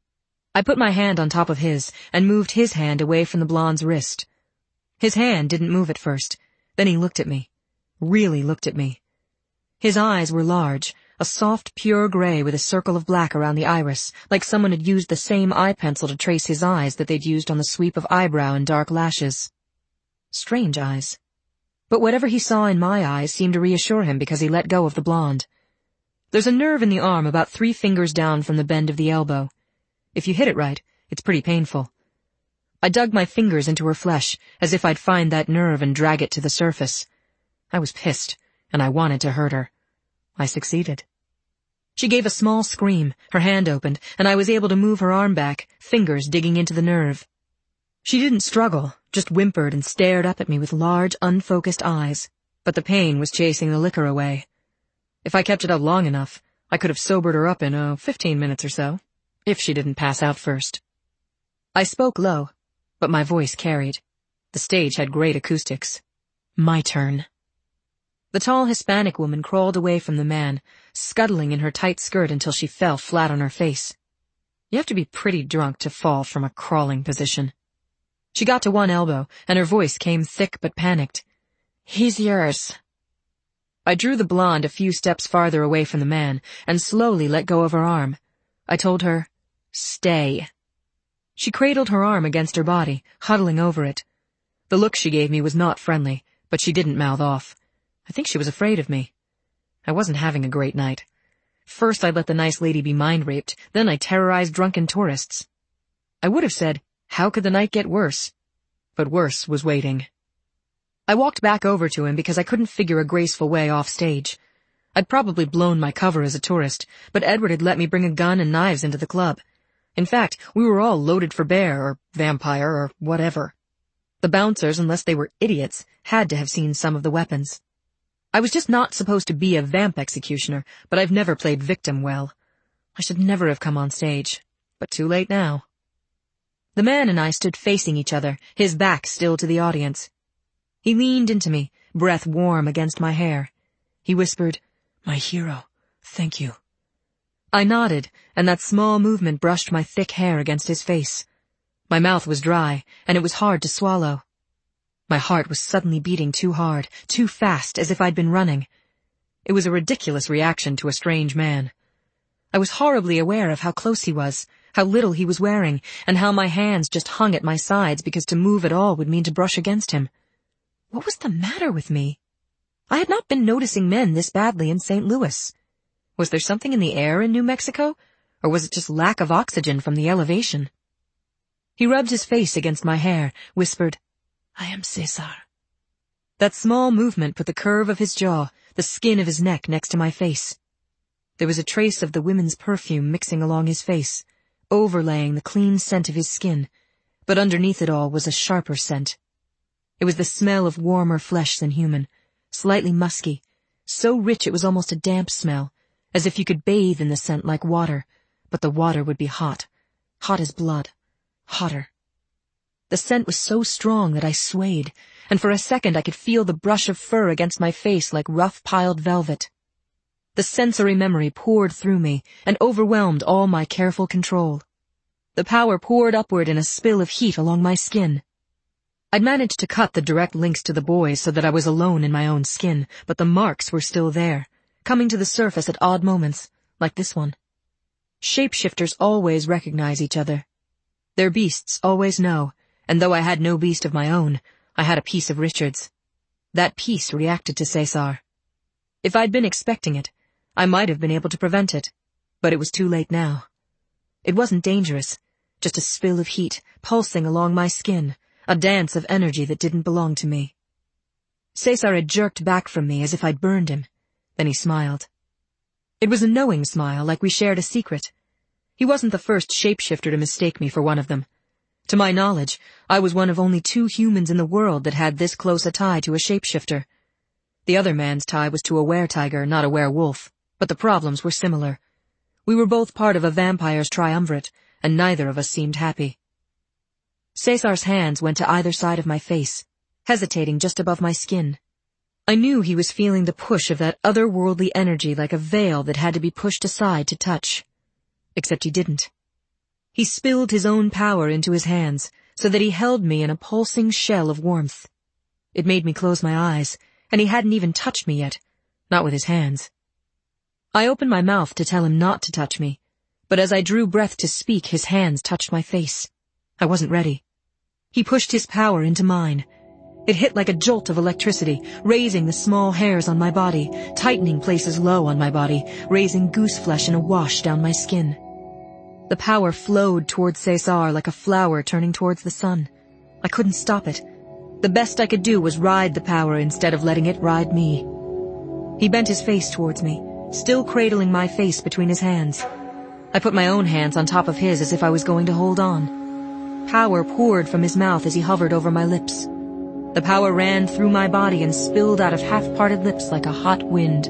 I put my hand on top of his and moved his hand away from the blonde's wrist. His hand didn't move at first. Then he looked at me. Really looked at me. His eyes were large, a soft, pure gray with a circle of black around the iris, like someone had used the same eye pencil to trace his eyes that they'd used on the sweep of eyebrow and dark lashes. Strange eyes. But whatever he saw in my eyes seemed to reassure him because he let go of the blonde. There's a nerve in the arm about 3 fingers down from the bend of the elbow. If you hit it right, it's pretty painful. I dug my fingers into her flesh, as if I'd find that nerve and drag it to the surface. I was pissed, and I wanted to hurt her. I succeeded. She gave a small scream, her hand opened, and I was able to move her arm back, fingers digging into the nerve. She didn't struggle, just whimpered and stared up at me with large, unfocused eyes, but the pain was chasing the liquor away. If I kept it up long enough, I could have sobered her up in, 15 minutes or so. If she didn't pass out first. I spoke low, but my voice carried. The stage had great acoustics. My turn. The tall Hispanic woman crawled away from the man, scuttling in her tight skirt until she fell flat on her face. You have to be pretty drunk to fall from a crawling position. She got to one elbow, and her voice came thick but panicked. "He's yours." I drew the blonde a few steps farther away from the man, and slowly let go of her arm. I told her, "Stay." She cradled her arm against her body, huddling over it. The look she gave me was not friendly, but she didn't mouth off. I think she was afraid of me. I wasn't having a great night. First I'd let the nice lady be mind-raped, then I terrorized drunken tourists. I would have said, how could the night get worse? But worse was waiting. I walked back over to him because I couldn't figure a graceful way off stage. I'd probably blown my cover as a tourist, but Edward had let me bring a gun and knives into the club. In fact, we were all loaded for bear or vampire or whatever. The bouncers, unless they were idiots, had to have seen some of the weapons. I was just not supposed to be a vamp executioner, but I've never played victim well. I should never have come on stage, but too late now. The man and I stood facing each other, his back still to the audience. He leaned into me, breath warm against my hair. He whispered, "My hero, thank you." I nodded, and that small movement brushed my thick hair against his face. My mouth was dry, and it was hard to swallow. My heart was suddenly beating too hard, too fast, as if I'd been running. It was a ridiculous reaction to a strange man. I was horribly aware of how close he was, how little he was wearing, and how my hands just hung at my sides because to move at all would mean to brush against him. What was the matter with me? I had not been noticing men this badly in St. Louis. Was there something in the air in New Mexico, or was it just lack of oxygen from the elevation? He rubbed his face against my hair, whispered, "I am Cesar." That small movement put the curve of his jaw, the skin of his neck next to my face. There was a trace of the women's perfume mixing along his face, overlaying the clean scent of his skin, But underneath it all was a sharper scent. It was the smell of warmer flesh than human, slightly musky, so rich it was almost a damp smell, as if you could bathe in the scent like water, but the water would be hot as blood, hotter. The scent was so strong that I swayed, and for a second I could feel the brush of fur against my face like rough piled velvet. The sensory memory poured through me and overwhelmed all my careful control. The power poured upward in a spill of heat along my skin. I'd managed to cut the direct links to the boys so that I was alone in my own skin, but the marks were still there, coming to the surface at odd moments, like this one. Shapeshifters always recognize each other. Their beasts always know, and though I had no beast of my own, I had a piece of Richard's. That piece reacted to Cesar. If I'd been expecting it, I might have been able to prevent it, but it was too late now. It wasn't dangerous, just a spill of heat pulsing along my skin, a dance of energy that didn't belong to me. Cesar had jerked back from me as if I'd burned him. Then he smiled. It was a knowing smile, like we shared a secret. He wasn't the first shapeshifter to mistake me for one of them. To my knowledge, I was one of only 2 humans in the world that had this close a tie to a shapeshifter. The other man's tie was to a were-tiger, not a were-wolf, but the problems were similar. We were both part of a vampire's triumvirate, and neither of us seemed happy. Cesar's hands went to either side of my face, hesitating just above my skin. I knew he was feeling the push of that otherworldly energy like a veil that had to be pushed aside to touch. Except he didn't. He spilled his own power into his hands, so that he held me in a pulsing shell of warmth. It made me close my eyes, and he hadn't even touched me yet, not with his hands. I opened my mouth to tell him not to touch me, but as I drew breath to speak, his hands touched my face. I wasn't ready. He pushed his power into mine. It hit like a jolt of electricity, raising the small hairs on my body, tightening places low on my body, raising goose flesh in a wash down my skin. The power flowed towards Cesar like a flower turning towards the sun. I couldn't stop it. The best I could do was ride the power instead of letting it ride me. He bent his face towards me, still cradling my face between his hands. I put my own hands on top of his as if I was going to hold on. Power poured from his mouth as he hovered over my lips. The power ran through my body and spilled out of half-parted lips like a hot wind.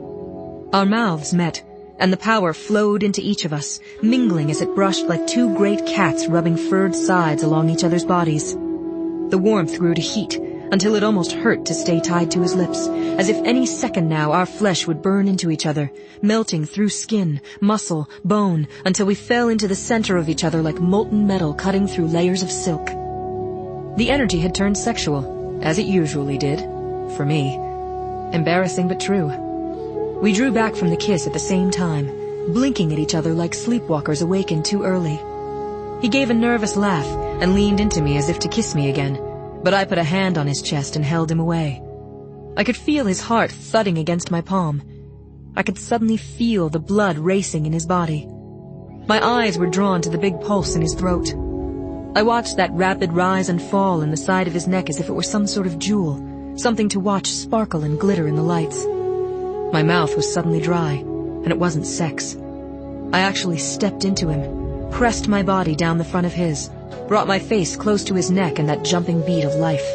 Our mouths met, and the power flowed into each of us, mingling as it brushed like 2 great cats rubbing furred sides along each other's bodies. The warmth grew to heat, until it almost hurt to stay tied to his lips, as if any second now our flesh would burn into each other, melting through skin, muscle, bone, until we fell into the center of each other like molten metal cutting through layers of silk. The energy had turned sexual, as it usually did, for me. Embarrassing but true. We drew back from the kiss at the same time, blinking at each other like sleepwalkers awakened too early. He gave a nervous laugh and leaned into me as if to kiss me again, but I put a hand on his chest and held him away. I could feel his heart thudding against my palm. I could suddenly feel the blood racing in his body. My eyes were drawn to the big pulse in his throat. I watched that rapid rise and fall in the side of his neck as if it were some sort of jewel, something to watch sparkle and glitter in the lights. My mouth was suddenly dry, and it wasn't sex. I actually stepped into him, pressed my body down the front of his, brought my face close to his neck and that jumping beat of life.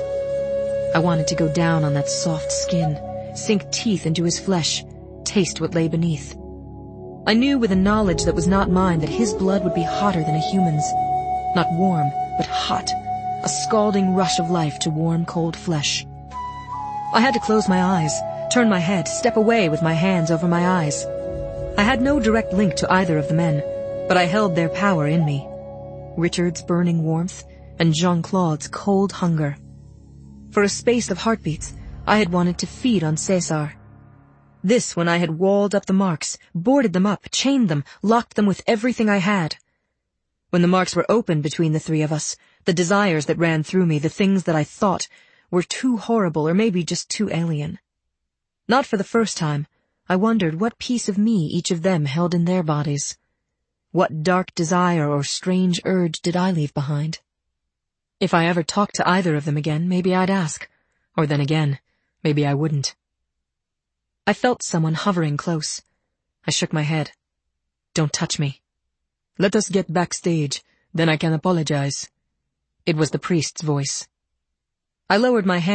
I wanted to go down on that soft skin, sink teeth into his flesh, taste what lay beneath. I knew with a knowledge that was not mine that his blood would be hotter than a human's. Not warm, but hot, a scalding rush of life to warm, cold flesh. I had to close my eyes, turn my head, step away with my hands over my eyes. I had no direct link to either of the men, but I held their power in me. Richard's burning warmth and Jean-Claude's cold hunger. For a space of heartbeats, I had wanted to feed on Cesar. This when I had walled up the marks, boarded them up, chained them, locked them with everything I had. When the marks were open between the 3 of us, the desires that ran through me, the things that I thought, were too horrible or maybe just too alien. Not for the first time, I wondered what piece of me each of them held in their bodies. What dark desire or strange urge did I leave behind? If I ever talked to either of them again, maybe I'd ask. Or then again, maybe I wouldn't. I felt someone hovering close. I shook my head. Don't touch me. Let us get backstage, then I can apologize. It was the priest's voice. I lowered my hand